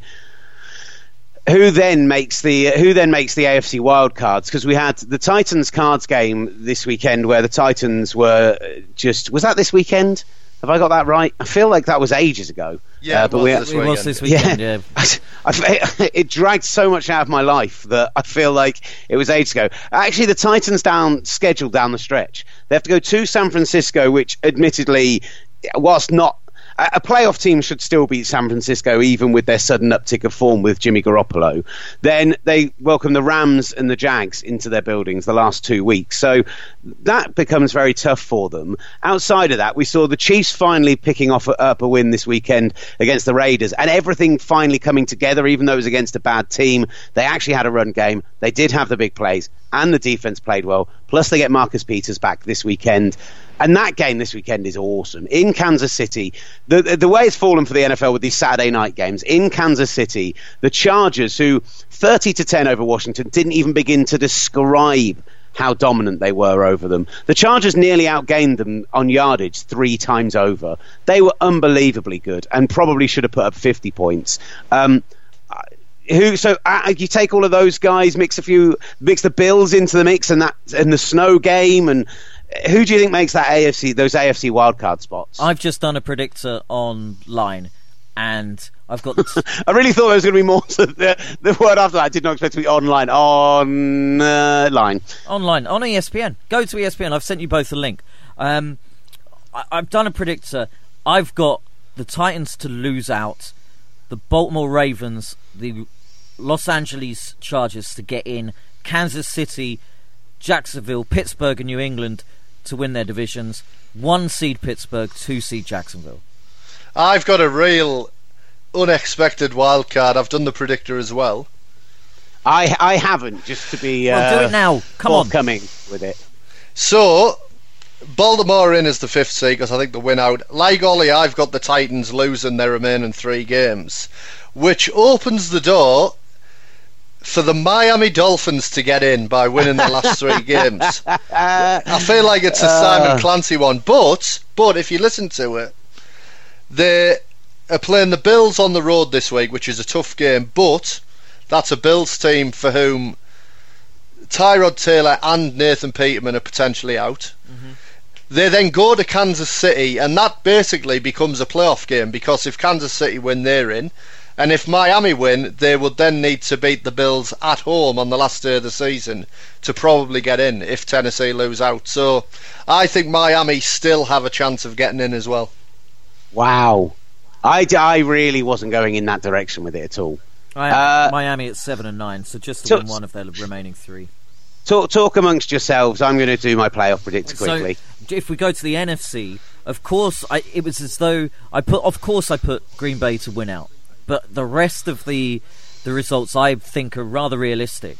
Who then makes the who then makes the A F C wildcards? Because we had the Titans Cards game this weekend, where the Titans were just was that this weekend? Have I got that right? I feel like that was ages ago. Yeah, uh, but it, was we, it was this weekend. Yeah, yeah. I, I, it dragged so much out of my life that I feel like it was ages ago. Actually, the Titans down scheduled down the stretch. They have to go to San Francisco, which admittedly, whilst not. A playoff team should still beat San Francisco, even with their sudden uptick of form with Jimmy Garoppolo. Then they welcome the Rams and the Jags into their buildings the last two weeks. So that becomes very tough for them. Outside of that, we saw the Chiefs finally picking off up a win this weekend against the Raiders, and everything finally coming together, even though it was against a bad team. They actually had a run game. They did have the big plays, and the defense played well. Plus, they get Marcus Peters back this weekend. And that game this weekend is awesome. In Kansas City, the the way it's fallen for the N F L with these Saturday night games, in Kansas City, the Chargers, who thirty to ten over Washington, didn't even begin to describe how dominant they were over them. The Chargers nearly outgained them on yardage three times over. They were unbelievably good and probably should have put up fifty points. Um, Who so uh, you take all of those guys, mix a few, mix the Bills into the mix, and that and the snow game, and who do you think makes that A F C those A F C wildcard spots? I've just done a predictor online, and I've got. The t- I really thought there was going to be more to the, the word after that. I did not expect to be online. On uh, line, online on E S P N. Go to E S P N. I've sent you both a link. Um, I, I've done a predictor. I've got the Titans to lose out, the Baltimore Ravens, the Los Angeles Chargers to get in, Kansas City, Jacksonville, Pittsburgh and New England to win their divisions, one seed Pittsburgh, two seed Jacksonville. I've got a real unexpected wild card. I've done the predictor as well. I I haven't, just to be uh, well, do it now. Come on, coming with it. So Baltimore in as the fifth seed because I think the win out. Like Ollie, I've got the Titans losing their remaining three games, which opens the door for the Miami Dolphins to get in by winning the last three games. I feel like it's a Simon Clancy one, but but if you listen to it, they are playing the Bills on the road this week, which is a tough game, but that's a Bills team for whom Tyrod Taylor and Nathan Peterman are potentially out. Mm-hmm. They then go to Kansas City, and that basically becomes a playoff game, because if Kansas City win, they're in. And if Miami win, they would then need to beat the Bills at home on the last day of the season to probably get in if Tennessee lose out. So I think Miami still have a chance of getting in as well. Wow. I, I really wasn't going in that direction with it at all. I have uh, Miami at seven and nine, so just to so, win one of their remaining three. Talk, talk amongst yourselves. I'm going to do my playoff predictor quickly. So if we go to the N F C, of course, I, it was as though I put. Of course, I put Green Bay to win out. But the rest of the the results I think are rather realistic.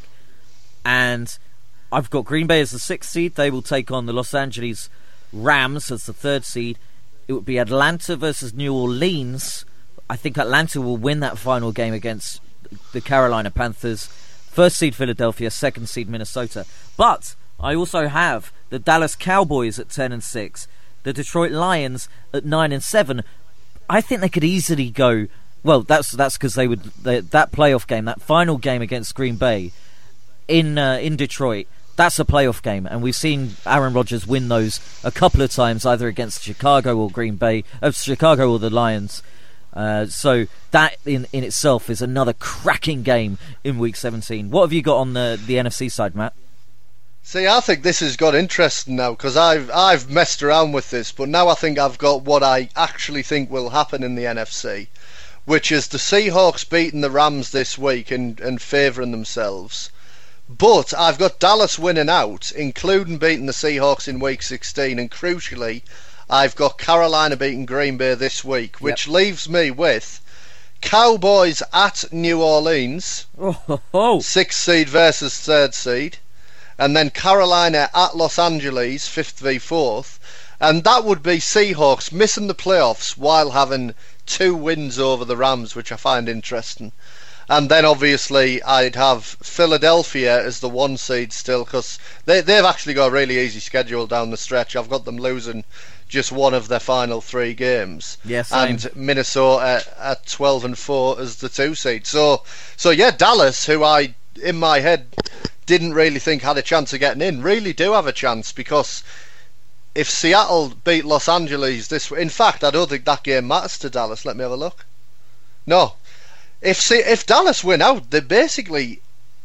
And I've got Green Bay as the sixth seed. They will take on the Los Angeles Rams as the third seed. It would be Atlanta versus New Orleans. I think Atlanta will win that final game against the Carolina Panthers. First seed Philadelphia, second seed Minnesota. But I also have the Dallas Cowboys at ten and six, the Detroit Lions at nine and seven. I think they could easily go. Well, that's that's because they would they, that playoff game, that final game against Green Bay in uh, in Detroit. That's a playoff game, and we've seen Aaron Rodgers win those a couple of times, either against Chicago or Green Bay, uh, Chicago or the Lions. Uh, so that in, in itself is another cracking game in Week seventeen. What have you got on the, the N F C side, Matt? See, I think this has got interesting now, because I've I've messed around with this, but now I think I've got what I actually think will happen in the N F C, which is the Seahawks beating the Rams this week and, and favouring themselves. But I've got Dallas winning out, including beating the Seahawks in Week sixteen, and crucially, I've got Carolina beating Green Bay this week, which yep. leaves me with Cowboys at New Orleans, oh, oh. sixth seed versus third seed, and then Carolina at Los Angeles, fifth v fourth, and that would be Seahawks missing the playoffs while having two wins over the Rams, which I find interesting. And then obviously I'd have Philadelphia as the one seed still, because they, they've actually got a really easy schedule down the stretch. I've got them losing just one of their final three games. Yes, and Minnesota at twelve and four as the two seed. So, so yeah, Dallas, who I in my head didn't really think had a chance of getting in, really do have a chance, because if Seattle beat Los Angeles this, in fact, I don't think that game matters to Dallas. Let me have a look. No. If see, if Dallas win out, they're basically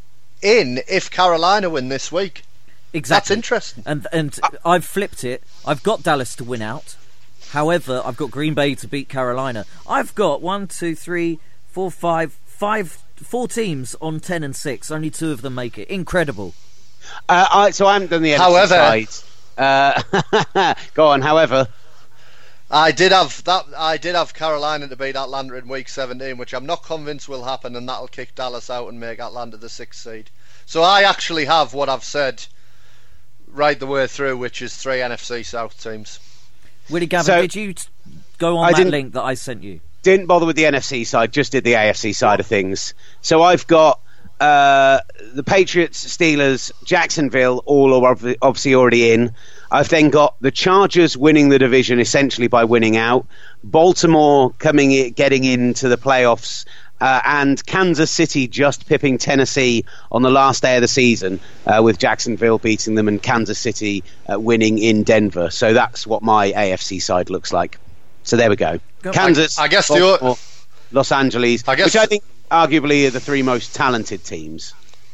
in if Carolina win this week. Exactly. That's interesting. And and I've flipped it. I've got Dallas to win out. However, I've got Green Bay to beat Carolina. I've got one, two, three, four, five, five, four teams on ten and six. Only two of them make it. Incredible. Uh, I, so I haven't done the N F C side. Uh, go on. However. I did have that. I did have Carolina to beat Atlanta in Week seventeen, which I'm not convinced will happen, and that'll kick Dallas out and make Atlanta the sixth seed. So I actually have what I've said right the way through, which is three N F C South teams. Willie Gavin, so, did you t- go on I that link that I sent you? Didn't bother with the N F C side, just did the A F C side of things. So I've got uh, the Patriots, Steelers, Jacksonville, all are obviously already in. I've then got the Chargers winning the division essentially by winning out, Baltimore coming in, getting into the playoffs, uh, and Kansas City just pipping Tennessee on the last day of the season, uh, with Jacksonville beating them and Kansas City uh, winning in Denver. So that's what my A F C side looks like. So there we go. go Kansas, I, I guess Baltimore, the Los Angeles, I guess which I think arguably are the three most talented teams.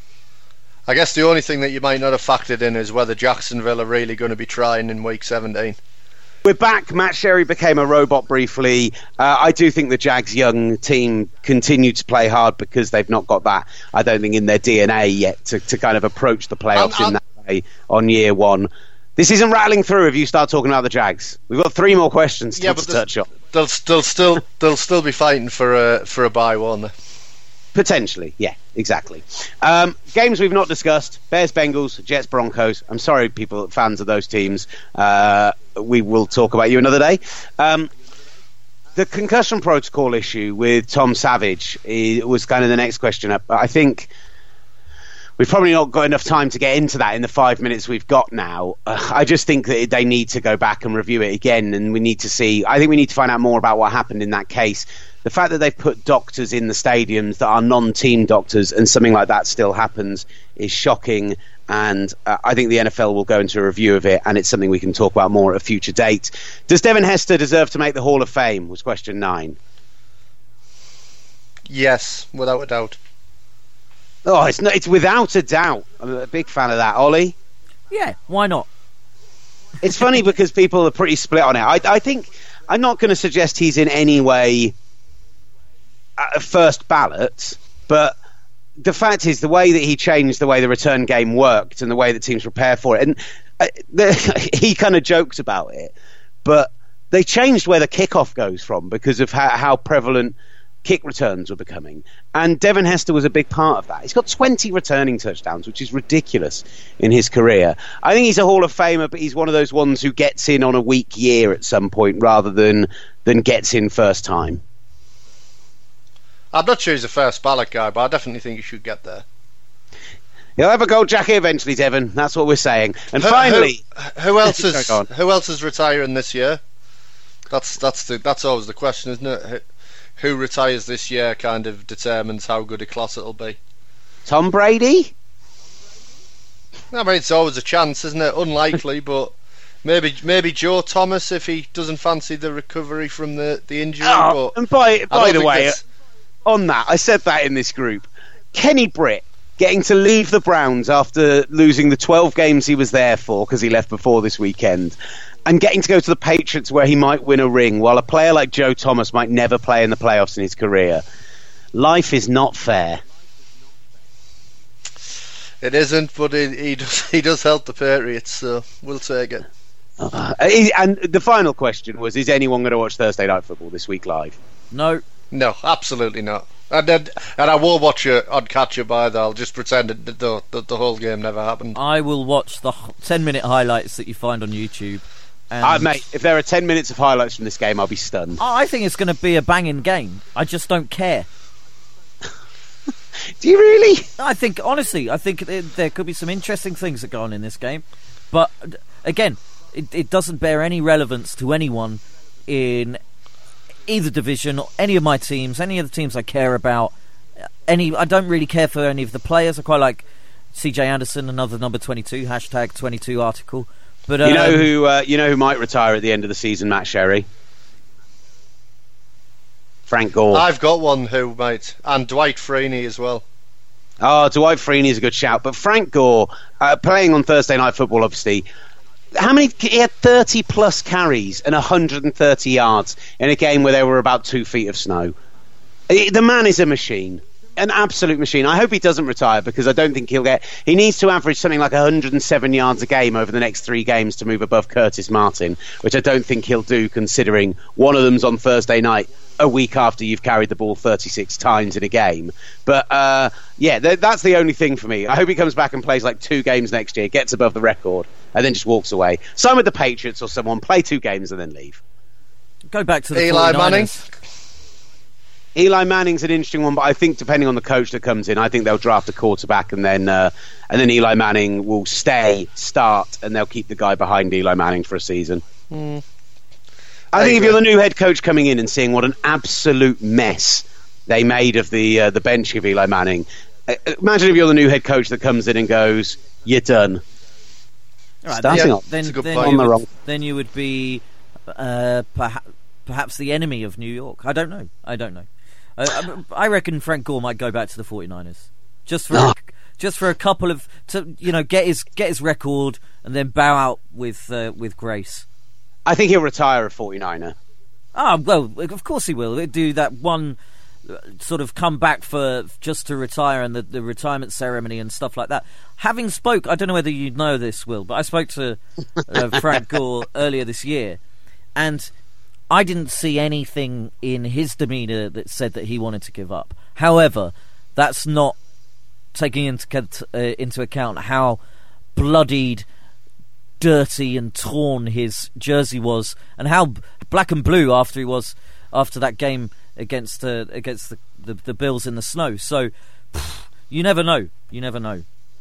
I guess the only thing that you might not have factored in is whether Jacksonville are really going to be trying in Week seventeen. We're back. Matt Sherry became a robot briefly. Uh, I do think the Jags' young team continue to play hard because they've not got that, I don't think, in their D N A yet to, to kind of approach the playoffs um, um, in that way on year one. This isn't rattling through if you start talking about the Jags. We've got three more questions yeah, to, to touch on. They'll, they'll still they'll still be fighting for a for a bye, won't they? Potentially, yeah, exactly. Um, games we've not discussed: Bears, Bengals, Jets, Broncos. I'm sorry, people, fans of those teams. Uh, we will talk about you another day. Um, the concussion protocol issue with Tom Savage was kind of the next question up. I think we've probably not got enough time to get into that in the five minutes we've got now. Uh, I just think that they need to go back and review it again, and we need to see. I think we need to find out more about what happened in that case. The fact that they've put doctors in the stadiums that are non-team doctors and something like that still happens is shocking, and uh, I think the N F L will go into a review of it, and it's something we can talk about more at a future date. Does Devin Hester deserve to make the Hall of Fame, was question nine. Yes, without a doubt. Oh, it's not, it's without a doubt. I'm a big fan of that. Ollie? Yeah, why not? It's funny because people are pretty split on it. I, I think, I'm not going to suggest he's in any way a first ballot, but the fact is the way that he changed the way the return game worked and the way that teams prepare for it, and uh, the, he kind of joked about it, but they changed where the kickoff goes from because of how, how prevalent kick returns were becoming, and Devin Hester was a big part of that. He's got twenty returning touchdowns, which is ridiculous in his career. I think he's a Hall of Famer, but he's one of those ones who gets in on a weak year at some point rather than than gets in first time. I'm not sure he's a first ballot guy, but I definitely think he should get there. He'll have a gold jacket eventually, Devon. That's what we're saying. And who, finally, who, who else is who else is retiring this year? That's that's the that's always the question, isn't it? Who, who retires this year kind of determines how good a class it'll be. Tom Brady? I mean, it's always a chance, isn't it? Unlikely, but maybe maybe Joe Thomas if he doesn't fancy the recovery from the, the injury. Oh, but and by by the way, that's... on that, I said that in this group. Kenny Britt getting to leave the Browns after losing the twelve games he was there for, because he left before this weekend, and getting to go to the Patriots where he might win a ring, while a player like Joe Thomas might never play in the playoffs in his career. Life is not fair. It isn't, but he, he does he does help the Patriots, so we'll take it. Uh, and the final question was, is anyone going to watch Thursday Night Football this week live? No. No, absolutely not. And then, and I will watch it on catch up either. I'll just pretend that the, the, the whole game never happened. I will watch the ten minute highlights that you find on YouTube. And Uh, mate, if there are ten minutes of highlights from this game, I'll be stunned. I think it's going to be a banging game. I just don't care. Do you really? I think, honestly, I think there, there could be some interesting things that go on in this game. But, again, it, it doesn't bear any relevance to anyone in either division, or any of my teams, any of the teams I care about. Any, I don't really care for any of the players. I quite like C J Anderson, another number twenty-two, hashtag twenty-two article. But um, you know who uh, you know who might retire at the end of the season, Matt Sherry? Frank Gore. I've got one who might, and Dwight Freeney as well. Oh, Dwight Freeney is a good shout, but Frank Gore, uh, playing on Thursday Night Football, obviously. How many? He had thirty plus carries and one hundred thirty yards in a game where there were about two feet of snow. The man is a machine. An absolute machine. I hope he doesn't retire, because I don't think he'll get... He needs to average something like one hundred seven yards a game over the next three games to move above Curtis Martin, which I don't think he'll do, considering one of them's on Thursday night, a week after you've carried the ball thirty-six times in a game. But, uh, yeah, th- that's the only thing for me. I hope he comes back and plays like two games next year, gets above the record, and then just walks away. Sign with the Patriots or someone, play two games and then leave. Go back to the Eli Manning. Eli Manning's an interesting one, but I think depending on the coach that comes in, I think they'll draft a quarterback, and then uh, and then Eli Manning will stay, start, and they'll keep the guy behind Eli Manning for a season. Mm. I, I think agree. If you're the new head coach coming in and seeing what an absolute mess they made of the uh, the bench of Eli Manning, uh, imagine if you're the new head coach that comes in and goes, "You're done." All right, Starting then, off then, then, on you the would, wrong. then you would be uh, perhaps perhaps the enemy of New York. I don't know. I don't know. Uh, I reckon Frank Gore might go back to the forty-niners just for Oh. a, just for a couple of to you know get his get his record and then bow out with uh, with grace. I think he'll retire a forty-niner. Ah, well, of course he will. He'll do that one uh, sort of come back for just to retire and the, the retirement ceremony and stuff like that. Having spoke, I don't know whether you know this, Will, but I spoke to uh, Frank Gore earlier this year, and I didn't see anything in his demeanour that said that he wanted to give up. However, that's not taking into uh, into account how bloodied, dirty, and torn his jersey was, and how b- black and blue after he was after that game against uh, against the, the the Bills in the snow. So pff, you never know. You never know.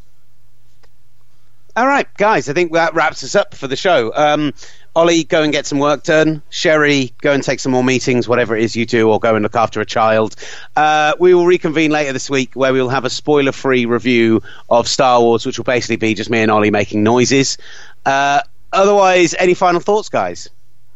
All right, guys, I think that wraps us up for the show. Um, Ollie, go and get some work done. Sherry, go and take some more meetings, whatever it is you do, or go and look after a child. Uh, we will reconvene later this week where we will have a spoiler-free review of Star Wars, which will basically be just me and Ollie making noises. Uh, otherwise, any final thoughts, guys?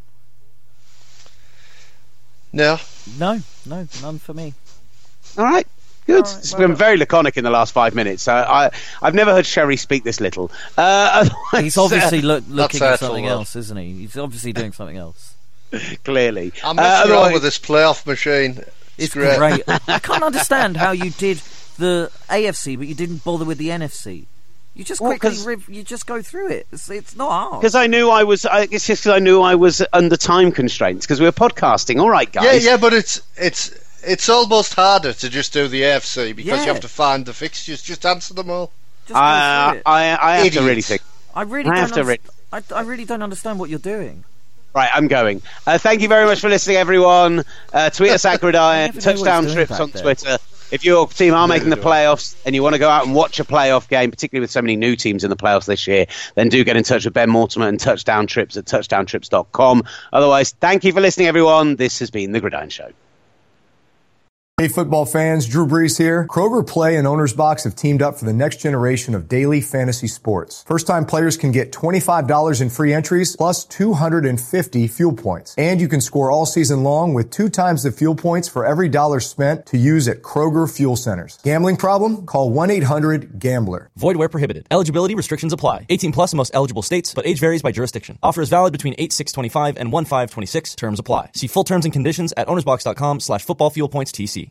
No. No, no, none for me. All right. Good. Right, it's well, been very laconic in the last five minutes. So I, I've never heard Sherry speak this little. Uh, He's obviously look, looking at hurtful, something Will. else, isn't he? He's obviously doing something else. Clearly. I'm Uh, messing around otherwise- with this playoff machine. It's great. great. I can't understand how you did the A F C, but you didn't bother with the N F C. You just Well, quickly, 'cause- riv- you just go through it. It's, it's not hard. Because I knew I was. I, it's just because I knew I was under time constraints. Because we were podcasting. All right, guys. Yeah, yeah, but it's it's it's almost harder to just do the A F C because Yeah. you have to find the fixtures. Just answer them all. Just go I, through it. I, I have to Idiots. really think. I really I don't have to underst- re- I, I really don't understand what you're doing. Right, I'm going. Uh, thank you very much for listening, everyone. Uh, tweet us at Gridiron, I never knew what Touchdown he's doing Trips back on there. Twitter. If your team are making the playoffs and you want to go out and watch a playoff game, particularly with so many new teams in the playoffs this year, then do get in touch with Ben Mortimer and Touchdown Trips at touchdown trips dot com. Otherwise, thank you for listening, everyone. This has been The Gridiron Show. Hey football fans, Drew Brees here. Kroger Play and Owner's Box have teamed up for the next generation of daily fantasy sports. First-time players can get twenty-five dollars in free entries plus two hundred fifty fuel points. And you can score all season long with two times the fuel points for every dollar spent to use at Kroger Fuel Centers. Gambling problem? Call one eight hundred gambler. Void where prohibited. Eligibility restrictions apply. eighteen plus in most eligible states, but age varies by jurisdiction. Offer is valid between eight six twenty-five and one five twenty-six. Terms apply. See full terms and conditions at ownersbox dot com slash football fuel points T C.